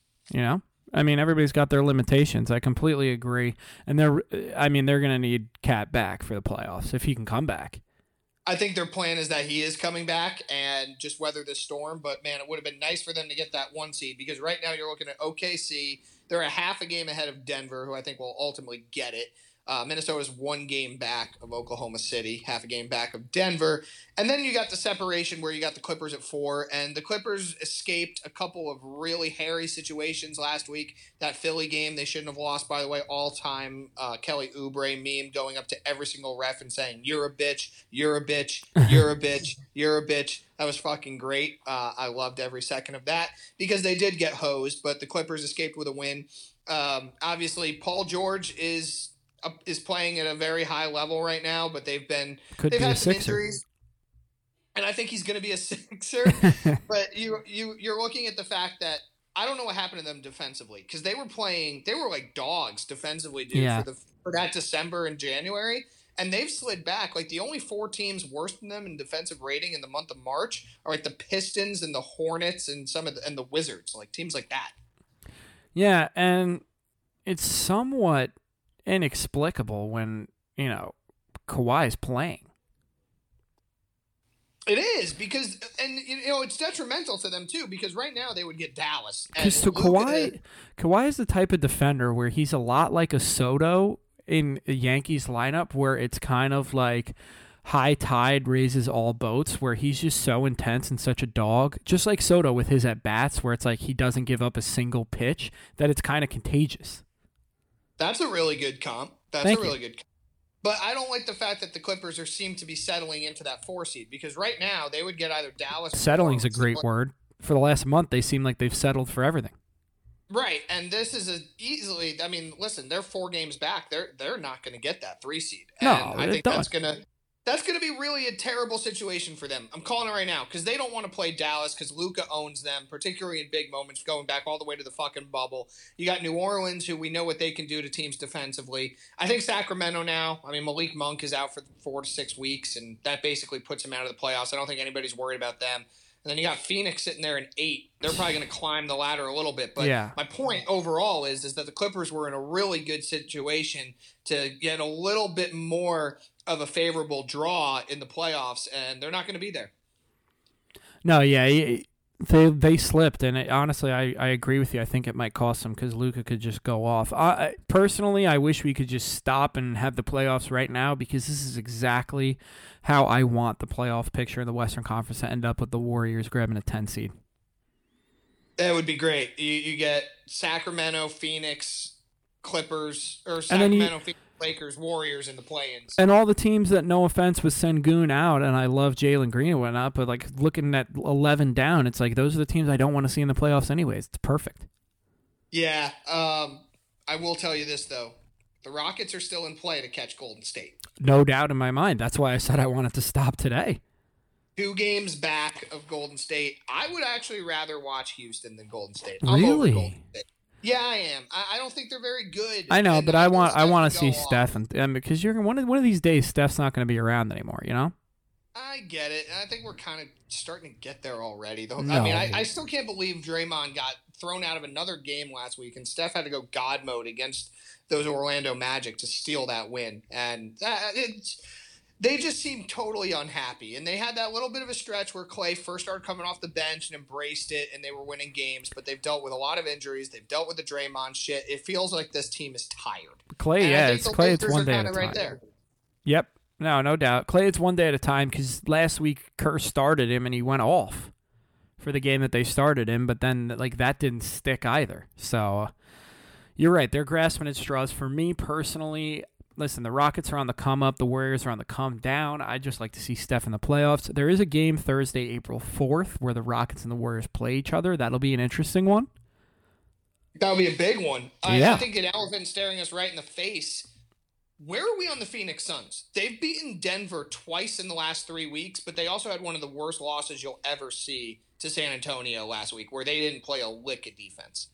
I mean, everybody's got their limitations. I completely agree. And they're going to need Cat back for the playoffs if he can come back. I think their plan is that he is coming back and just weather this storm. But, man, it would have been nice for them to get that 1 seed because right now you're looking at OKC. They're a half a game ahead of Denver, who I think will ultimately get it. Minnesota's 1 game back of Oklahoma City, half a game back of Denver. And then you got the separation where you got the Clippers at 4, and the Clippers escaped a couple of really hairy situations last week. That Philly game they shouldn't have lost, by the way, all-time Kelly Oubre meme going up to every single ref and saying, "You're a bitch, you're a bitch, you're a bitch, you're a bitch." That was fucking great. I loved every second of that because they did get hosed, but the Clippers escaped with a win. Obviously, Paul George is playing at a very high level right now, but they've had some injuries, and I think he's going to be a Sixer. But you're looking at the fact that I don't know what happened to them defensively because they were like dogs defensively, dude, for that December and January. And they've slid back. Like, the only 4 teams worse than them in defensive rating in the month of March are like the Pistons and the Hornets and and the Wizards, like teams like that. Yeah, and it's somewhat inexplicable when, Kawhi's playing. It is because, and it's detrimental to them too because right now they would get Dallas. Because Kawhi is the type of defender where he's a lot like a Soto in a Yankees lineup, where it's kind of like high tide raises all boats, where he's just so intense and such a dog, just like Soto with his at bats, where it's like he doesn't give up a single pitch, that it's kind of contagious. That's a really good comp. Good comp. But I don't like the fact that the Clippers seem to be settling into that 4 seed because right now they would get either Dallas. Settling's a great word. For the last month, they seem like they've settled for everything. Right, and this is easily. I mean, listen, they're 4 games back. They're not going to get that 3 seed. And I think that's gonna be really a terrible situation for them. I'm calling it right now because they don't want to play Dallas because Luka owns them, particularly in big moments, going back all the way to the fucking bubble. You got New Orleans, who we know what they can do to teams defensively. I think Sacramento now. I mean, Malik Monk is out for 4 to 6 weeks, and that basically puts him out of the playoffs. I don't think anybody's worried about them. And then you got Phoenix sitting there in 8. They're probably going to climb the ladder a little bit. But my point overall is that the Clippers were in a really good situation to get a little bit more of a favorable draw in the playoffs, and they're not going to be there. No, yeah, they slipped, and honestly, I agree with you. I think it might cost them because Luka could just go off. Personally, I wish we could just stop and have the playoffs right now because this is exactly how I want the playoff picture in the Western Conference to end up with the Warriors grabbing a 10 seed. That would be great. You get Sacramento, Phoenix, Clippers, or Sacramento, Phoenix, Lakers, Warriors in the play-ins. And all the teams that, no offense, with Sengun out, and I love Jalen Green and whatnot, but like looking at 11 down, it's like those are the teams I don't want to see in the playoffs anyways. It's perfect. Yeah. I will tell you this, though. The Rockets are still in play to catch Golden State. No doubt in my mind. That's why I said I wanted to stop today. 2 games back of Golden State. I would actually rather watch Houston than Golden State. Really? Golden State. Yeah, I am. I don't think they're very good. I know, but I want to see Steph, and because you're one of these days, Steph's not going to be around anymore. You know. I get it, and I think we're kind of starting to get there already. Though, no. I mean, I still can't believe Draymond got thrown out of another game last week, and Steph had to go God mode against those Orlando Magic to steal that win, and they just seemed totally unhappy. And they had that little bit of a stretch where Clay first started coming off the bench and embraced it, and they were winning games. But they've dealt with a lot of injuries. They've dealt with the Draymond shit. It feels like this team is tired. Clay, it's Clay. It's one day at a time. Right there. Yep. No doubt. Clay, it's one day at a time because last week Kerr started him and he went off for the game that they started him, but then like that didn't stick either. So you're right. They're grasping at straws. For me personally, listen, the Rockets are on the come up. The Warriors are on the come down. I'd just like to see Steph in the playoffs. There is a game Thursday, April 4th, where the Rockets and the Warriors play each other. That'll be an interesting one. That'll be a big one. Yeah. I think an elephant staring us right in the face. Where are we on the Phoenix Suns? They've beaten Denver twice in the last 3 weeks, but they also had one of the worst losses you'll ever see to San Antonio last week, where they didn't play a lick of defense.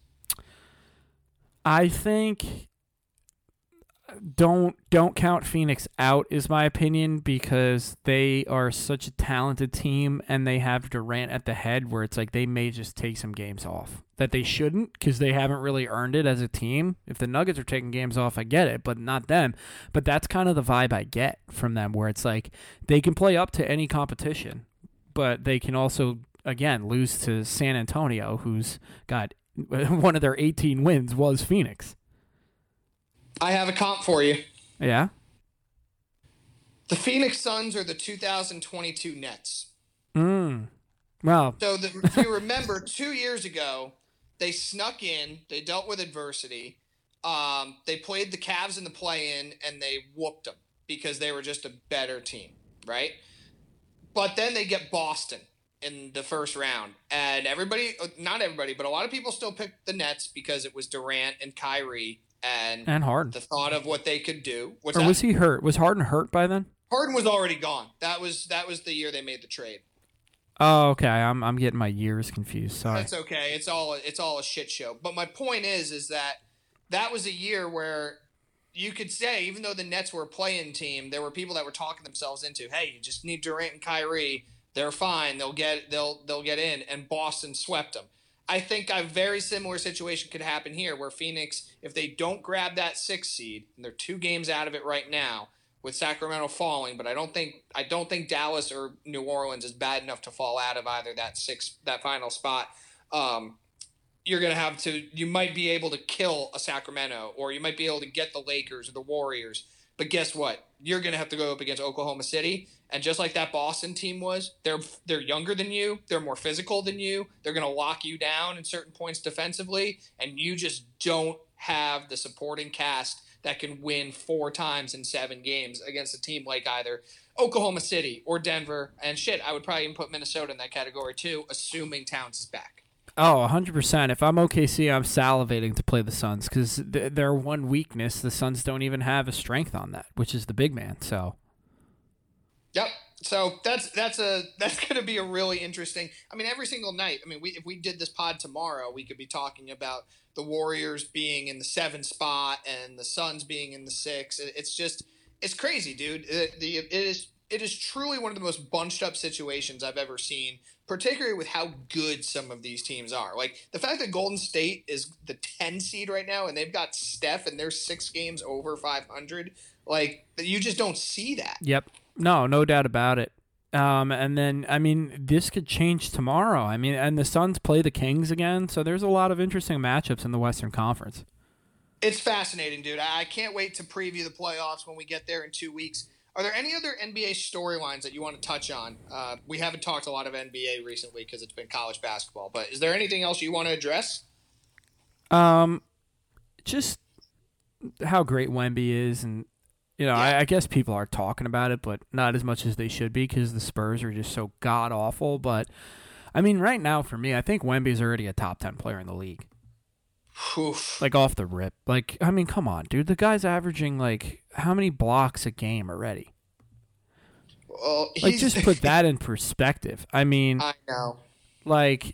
I think don't count Phoenix out is my opinion because they are such a talented team and they have Durant at the head where it's like they may just take some games off that they shouldn't because they haven't really earned it as a team. If the Nuggets are taking games off, I get it, but not them. But that's kind of the vibe I get from them where it's like they can play up to any competition, but they can also, again, lose to San Antonio, who's got one of their 18 wins was Phoenix. I have a comp for you. Yeah. The Phoenix Suns are the 2022 Nets. Well, So if you remember, 2 years ago, they snuck in. They dealt with adversity. They played the Cavs in the play-in, and they whooped them because they were just a better team, right? But then they get Boston in the first round. And everybody, not everybody, but a lot of people still picked the Nets because it was Durant and Kyrie and Harden. the thought of what they could do. Was he hurt? Was Harden hurt by then? Harden was already gone. That was the year they made the trade. Oh, okay. I'm getting my years confused. Sorry. That's okay. It's all a shit show. But my point is that was a year where you could say, even though the Nets were a play-in team, there were people that were talking themselves into, hey, you just need Durant and Kyrie. They're fine. They'll get in. And Boston swept them. I think a very similar situation could happen here, where Phoenix, if they don't grab that 6th seed, and they're 2 games out of it right now, with Sacramento falling, but I don't think Dallas or New Orleans is bad enough to fall out of either that final spot. You might be able to kill a Sacramento, or you might be able to get the Lakers or the Warriors. But guess what? You're going to have to go up against Oklahoma City, and just like that Boston team was, they're younger than you, they're more physical than you, they're going to lock you down in certain points defensively, and you just don't have the supporting cast that can win 4 times in 7 games against a team like either Oklahoma City or Denver. And shit, I would probably even put Minnesota in that category too, assuming Towns is back. Oh, 100%. If I'm OKC, I'm salivating to play the Suns because their one weakness, the Suns don't even have a strength on that, which is the big man. So, yep. So that's going to be a really interesting. I mean, every single night. I mean, if we did this pod tomorrow, we could be talking about the Warriors being in the 7th spot and the Suns being in the 6. It's crazy, dude. It is truly one of the most bunched up situations I've ever seen, particularly with how good some of these teams are. Like the fact that Golden State is the 10 seed right now and they've got Steph and they're 6 games over 500. Like you just don't see that. Yep. No doubt about it. And then, I mean, this could change tomorrow. I mean, and the Suns play the Kings again, so there's a lot of interesting matchups in the Western Conference. It's fascinating, dude. I can't wait to preview the playoffs when we get there in 2 weeks. Are there any other NBA storylines that you want to touch on? We haven't talked a lot of NBA recently because it's been college basketball, but is there anything else you want to address? Just how great Wemby is, and I guess people are talking about it, but not as much as they should be because the Spurs are just so god awful. But I mean, right now for me, I think Wemby's already a top 10 player in the league. Oof. Like off the rip. Like, I mean, come on, dude. The guy's averaging like how many blocks a game already? Well, like, just put that in perspective. I mean, I know. Like,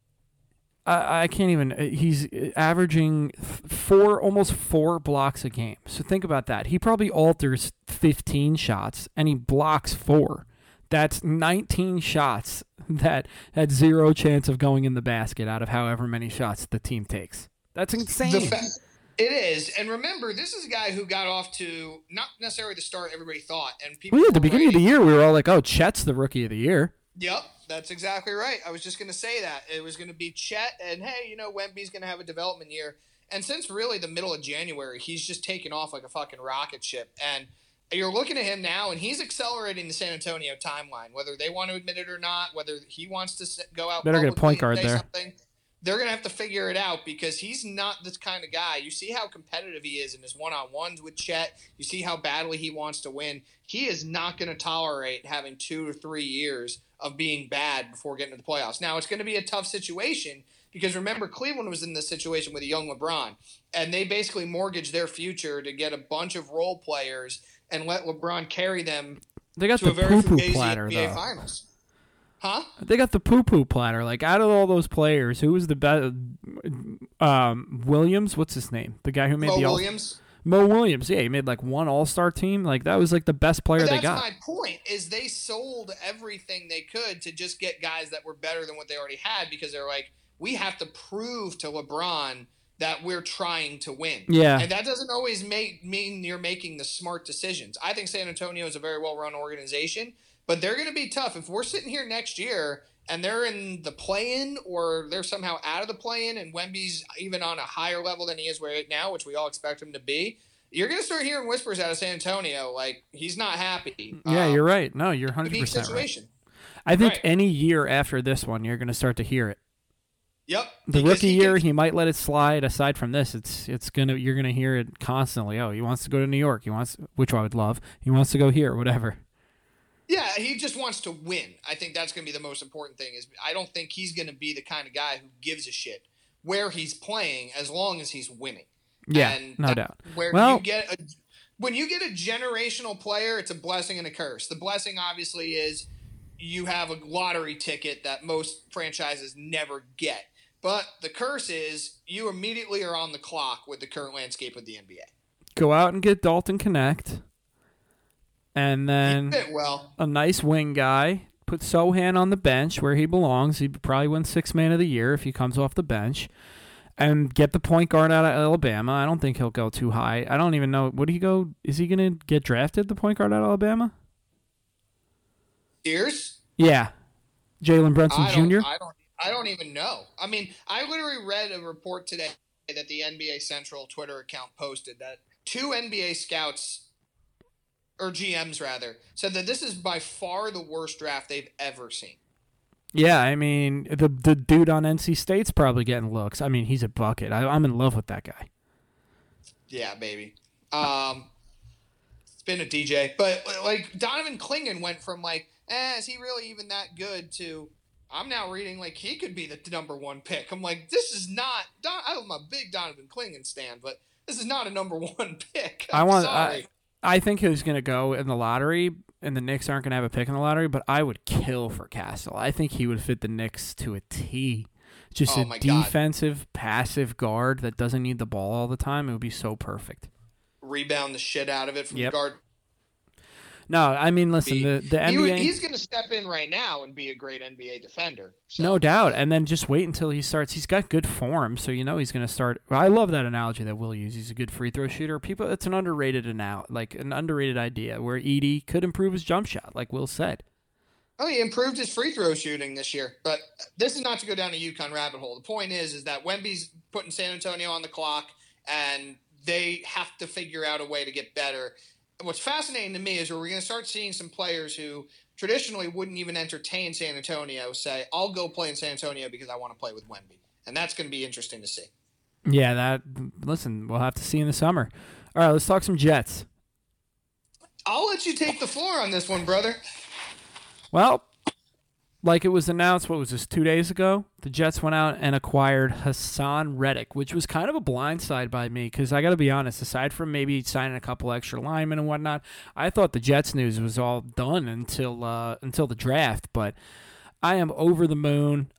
I can't even. He's averaging almost 4 blocks a game. So think about that. He probably alters 15 shots and he blocks 4. That's 19 shots that had 0 chance of going in the basket out of however many shots the team takes. That's insane. It is. And remember, this is a guy who got off to not necessarily the start everybody thought. And people at the beginning of the year, we were all like, oh, Chet's the rookie of the year. Yep, that's exactly right. I was just going to say that. It was going to be Chet, and hey, Wemby's going to have a development year. And since really the middle of January, he's just taken off like a fucking rocket ship. And you're looking at him now, and he's accelerating the San Antonio timeline, whether they want to admit it or not, whether he wants to go out. Better get a point guard there. They're going to have to figure it out because he's not this kind of guy. You see how competitive he is in his one-on-ones with Chet. You see how badly he wants to win. He is not going to tolerate having 2 or 3 years of being bad before getting to the playoffs. Now, it's going to be a tough situation because remember, Cleveland was in this situation with a young LeBron, and they basically mortgaged their future to get a bunch of role players and let LeBron carry them they got to the a very fugazi platter, NBA though. Finals. Huh? They got the poo-poo platter. Like, out of all those players, who was the best? Williams? What's his name? The guy who made Mo Williams? Mo Williams, yeah. He made, like, 1 all-star team. Like, that was, like, the best player they got. That's my point, is they sold everything they could to just get guys that were better than what they already had because they're like, we have to prove to LeBron that we're trying to win. Yeah. And that doesn't always mean you're making the smart decisions. I think San Antonio is a very well-run organization, but they're going to be tough. If we're sitting here next year and they're in the play-in or they're somehow out of the play-in and Wemby's even on a higher level than he is right now, which we all expect him to be, you're going to start hearing whispers out of San Antonio like he's not happy. Yeah, you're right. No, you're 100% unique situation. right. I think Right. any year after this one, you're going to start to hear it. Yep. The because rookie year, he might let it slide. Aside from this, you're gonna hear it constantly. Oh, he wants to go to New York. Which I would love. He wants to go here, whatever. Yeah, he just wants to win. I think that's going to be the most important thing. Is I don't think he's going to be the kind of guy who gives a shit where he's playing as long as he's winning. Yeah, and no doubt. When you get a generational player, it's a blessing and a curse. The blessing obviously is you have a lottery ticket that most franchises never get. But the curse is you immediately are on the clock with the current landscape of the NBA. Go out and get Dalton Connect, and then a nice wing guy. Put Sohan on the bench where he belongs. He probably win Sixth Man of the Year if he comes off the bench. And get the point guard out of Alabama. I don't think he'll go too high. I don't even know. Would he go? Is he going to get drafted, the point guard out of Alabama? Sears? Yeah. Jalen Brunson Jr.? I don't even know. I mean, I literally read a report today that the NBA Central Twitter account posted that 2 NBA scouts, or GMs rather, said that this is by far the worst draft they've ever seen. Yeah, I mean, the dude on NC State's probably getting looks. I mean, he's a bucket. I'm in love with that guy. Yeah, baby. It's been a DJ. But, like, Donovan Clingan went from, like, is he really even that good to... I'm now reading like he could be the number 1 pick. I'm like, this is not. I'm a big Donovan Clingan stan, but this is not a number 1 pick. I think he's going to go in the lottery, and the Knicks aren't going to have a pick in the lottery. But I would kill for Castle. I think he would fit the Knicks to a T. Just a defensive, passive guard that doesn't need the ball all the time. It would be so perfect. Rebound the shit out of it from the guard. No, I mean, listen, the NBA... He's going to step in right now and be a great NBA defender. So. No doubt. And then just wait until he starts. He's got good form, so you know he's going to start... I love that analogy that Will used. He's a good free throw shooter. It's an underrated idea where Edey could improve his jump shot, like Will said. Oh, he improved his free throw shooting this year. But this is not to go down a UConn rabbit hole. The point is that Wemby's putting San Antonio on the clock, and they have to figure out a way to get better. What's fascinating to me is we're going to start seeing some players who traditionally wouldn't even entertain San Antonio say, I'll go play in San Antonio because I want to play with Wemby. And that's going to be interesting to see. Yeah, listen, we'll have to see in the summer. All right, let's talk some Jets. I'll let you take the floor on this one, brother. Well, like it was announced, 2 days ago? The Jets went out and acquired Hassan Reddick, which was kind of a blindside by me because I got to be honest, aside from maybe signing a couple extra linemen and whatnot, I thought the Jets news was all done until the draft. But I am over the moon.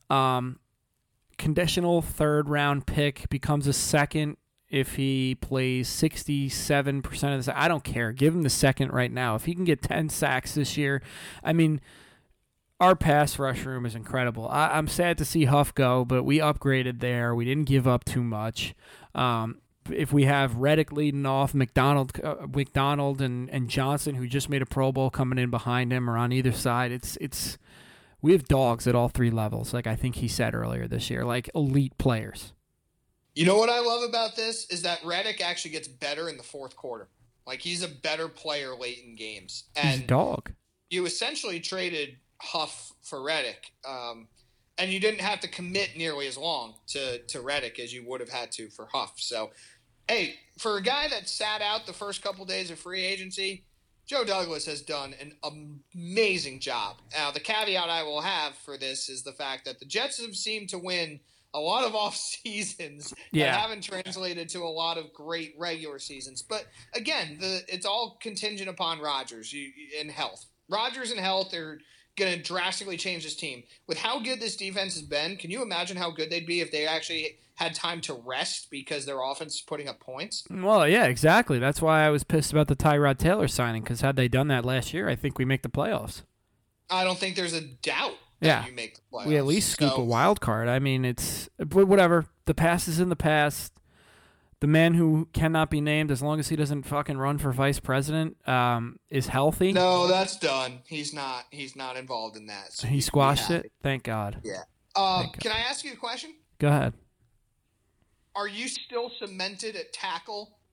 Conditional 3rd-round pick becomes a second if he plays 67% of the. I don't care. Give him the second right now. If he can get 10 sacks this year, I mean. Our pass rush room is incredible. I'm sad to see Huff go, but we upgraded there. We didn't give up too much. If we have Reddick leading off, McDonald and Johnson, who just made a Pro Bowl, coming in behind him or on either side, it's we have dogs at all 3 levels, like I think he said earlier this year, like elite players. You know what I love about this is that Reddick actually gets better in the 4th quarter. Like he's a better player late in games. And he's a dog. You essentially traded Huff for Reddick, and you didn't have to commit nearly as long to Reddick as you would have had to for Huff. So, hey, for a guy that sat out the first couple days of free agency, Joe Douglas has done an amazing job. Now, the caveat I will have for this is the fact that the Jets have seemed to win a lot of off seasons that haven't translated to a lot of great regular seasons. But again, it's all contingent upon Rodgers and health. Rodgers and health are going to drastically change this team. With how good this defense has been, can you imagine how good they'd be if they actually had time to rest because their offense is putting up points? Well, yeah, exactly. That's why I was pissed about the Tyrod Taylor signing, because had they done that last year, I think we make the playoffs. I don't think there's a doubt that you make the playoffs. We at least scoop a wild card. I mean, it's whatever. The past is in the past. The man who cannot be named, as long as he doesn't fucking run for vice president, is healthy. No, that's done. He's not involved in that. So he squashed it? Thank God. Yeah. Can I ask you a question? Go ahead. Are you still cemented at tackle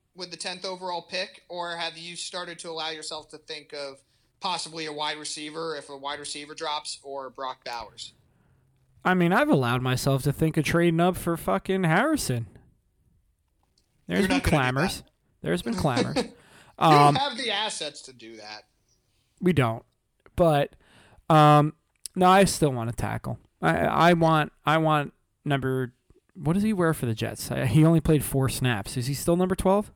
with the 10th overall pick, or have you started to allow yourself to think of possibly a wide receiver if a wide receiver drops, or Brock Bowers? I mean, I've allowed myself to think of trading up for fucking Harrison. There's been clamors. There's been clamors. You don't have the assets to do that. We don't. But no, I still want to tackle. I want number. What does he wear for the Jets? He only played 4 snaps. Is he still number 12?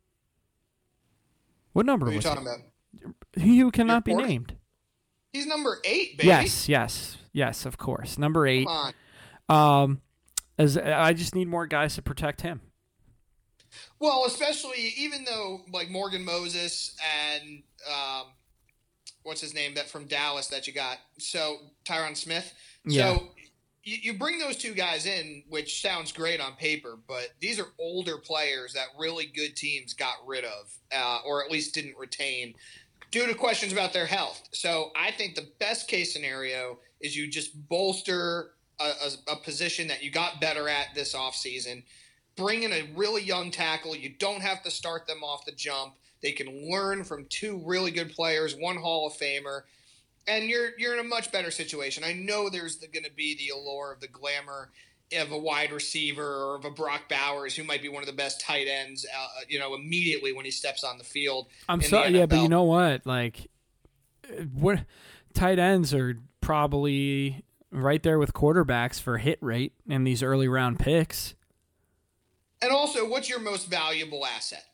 What number What are you was talking he? about? He who cannot be named. He's number 8, baby. Yes, of course. Number 8. Come on. As I just need more guys to protect him. Well, especially even though like Morgan Moses and what's his name that from Dallas that you got, so Tyron Smith. Yeah. So you bring those 2 guys in, which sounds great on paper, but these are older players that really good teams got rid of, or at least didn't retain due to questions about their health. So I think the best case scenario is you just bolster a position that you got better at this offseason. Bring in a really young tackle. You don't have to start them off the jump. They can learn from 2 really good players, 1 Hall of Famer, and you're in a much better situation. I know there's going to be the allure of the glamour of a wide receiver or of a Brock Bowers, who might be one of the best tight ends, immediately when he steps on the field. I'm sorry, yeah, but you know what? Like, what tight ends are probably right there with quarterbacks for hit rate in these early round picks. And also, what's your most valuable asset?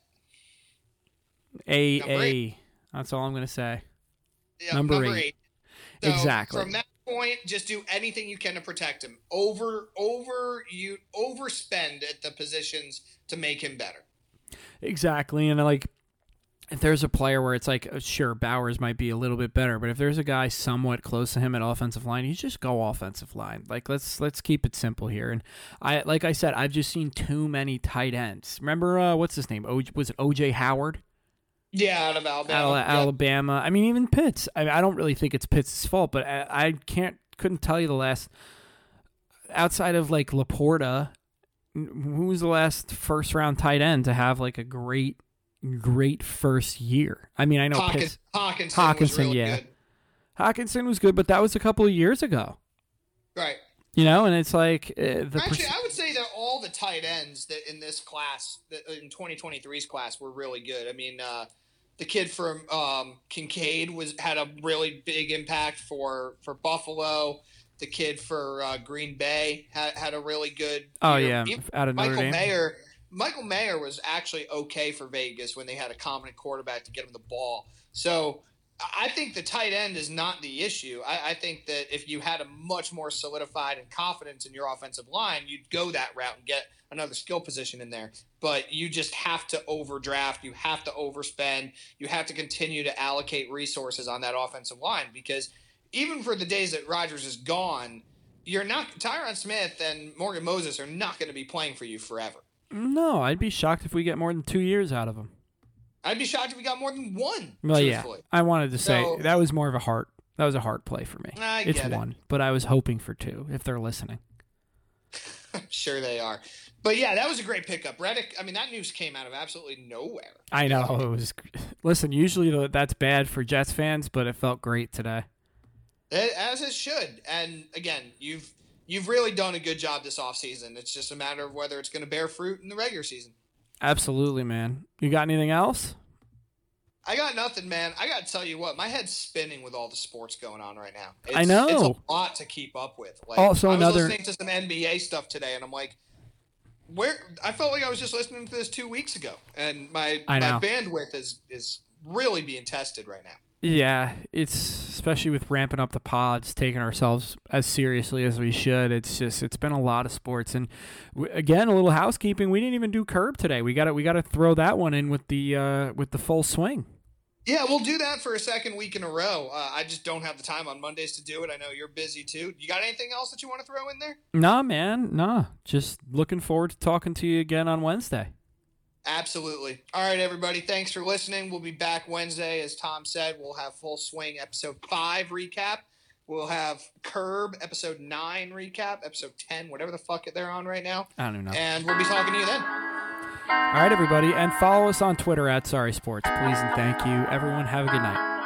That's all I'm going to say. Yeah, number 8. So Exactly. From that point, just do anything you can to protect him. You overspend at the positions to make him better. Exactly. And like, if there's a player where it's like, sure, Bowers might be a little bit better, but if there's a guy somewhat close to him at offensive line, you just go offensive line. Like, let's keep it simple here. And like I said, I've just seen too many tight ends. Remember, what's his name? Was it O.J. Howard? Yeah, out of Alabama. Alabama. I mean, even Pitts. I don't really think it's Pitts' fault, but I couldn't tell you the last, outside of like Laporta, who was the last first round tight end to have like a great first year. I mean, I know Hawkinson was really good. Hawkinson was good, but that was a couple of years ago. Right. You know, and it's like actually, I would say that all the tight ends that in this class, in 2023's class, were really good. I mean, the kid from Kincaid had a really big impact for Buffalo. The kid for Green Bay had a really good. Out of Notre Dame. Michael Mayer was actually okay for Vegas when they had a competent quarterback to get him the ball. So I think the tight end is not the issue. I think that if you had a much more solidified and confidence in your offensive line, you'd go that route and get another skill position in there. But you just have to overdraft. You have to overspend. You have to continue to allocate resources on that offensive line, because even for the days that Rodgers is gone, Tyron Smith and Morgan Moses are not going to be playing for you forever. No, I'd be shocked if we get more than 2 years out of him. I'd be shocked if we got more than 1. Well, truthfully. Yeah, I wanted to say that was more of a heart. That was a heart play for me. It's 1, but I was hoping for 2 if they're listening. I'm sure they are. But yeah, that was a great pickup. Reddick, I mean, that news came out of absolutely nowhere. I know. It was. Listen, usually that's bad for Jets fans, but it felt great today. As it should. And again, you've really done a good job this offseason. It's just a matter of whether it's going to bear fruit in the regular season. Absolutely, man. You got anything else? I got nothing, man. I got to tell you what, my head's spinning with all the sports going on right now. I know. It's a lot to keep up with. Like, also, I was listening to some NBA stuff today, and I'm like, I felt like I was just listening to this 2 weeks ago, and my bandwidth is really being tested right now. Yeah, it's especially with ramping up the pods, taking ourselves as seriously as we should. It's been a lot of sports, and again, a little housekeeping. We didn't even do Curb today. We got to throw that one in with the full swing. Yeah, we'll do that for a second week in a row. I just don't have the time on Mondays to do it. I know you're busy too. You got anything else that you want to throw in there? Nah, man, nah. Just looking forward to talking to you again on Wednesday. Absolutely. All right, everybody. Thanks for listening. We'll be back Wednesday. As Tom said, we'll have Full Swing episode 5 recap. We'll have Curb episode 9 recap, episode 10, whatever the fuck they're on right now. I don't know. And we'll be talking to you then. All right, everybody, and follow us on Twitter at Sorry Sports, please and thank you. Everyone, have a good night.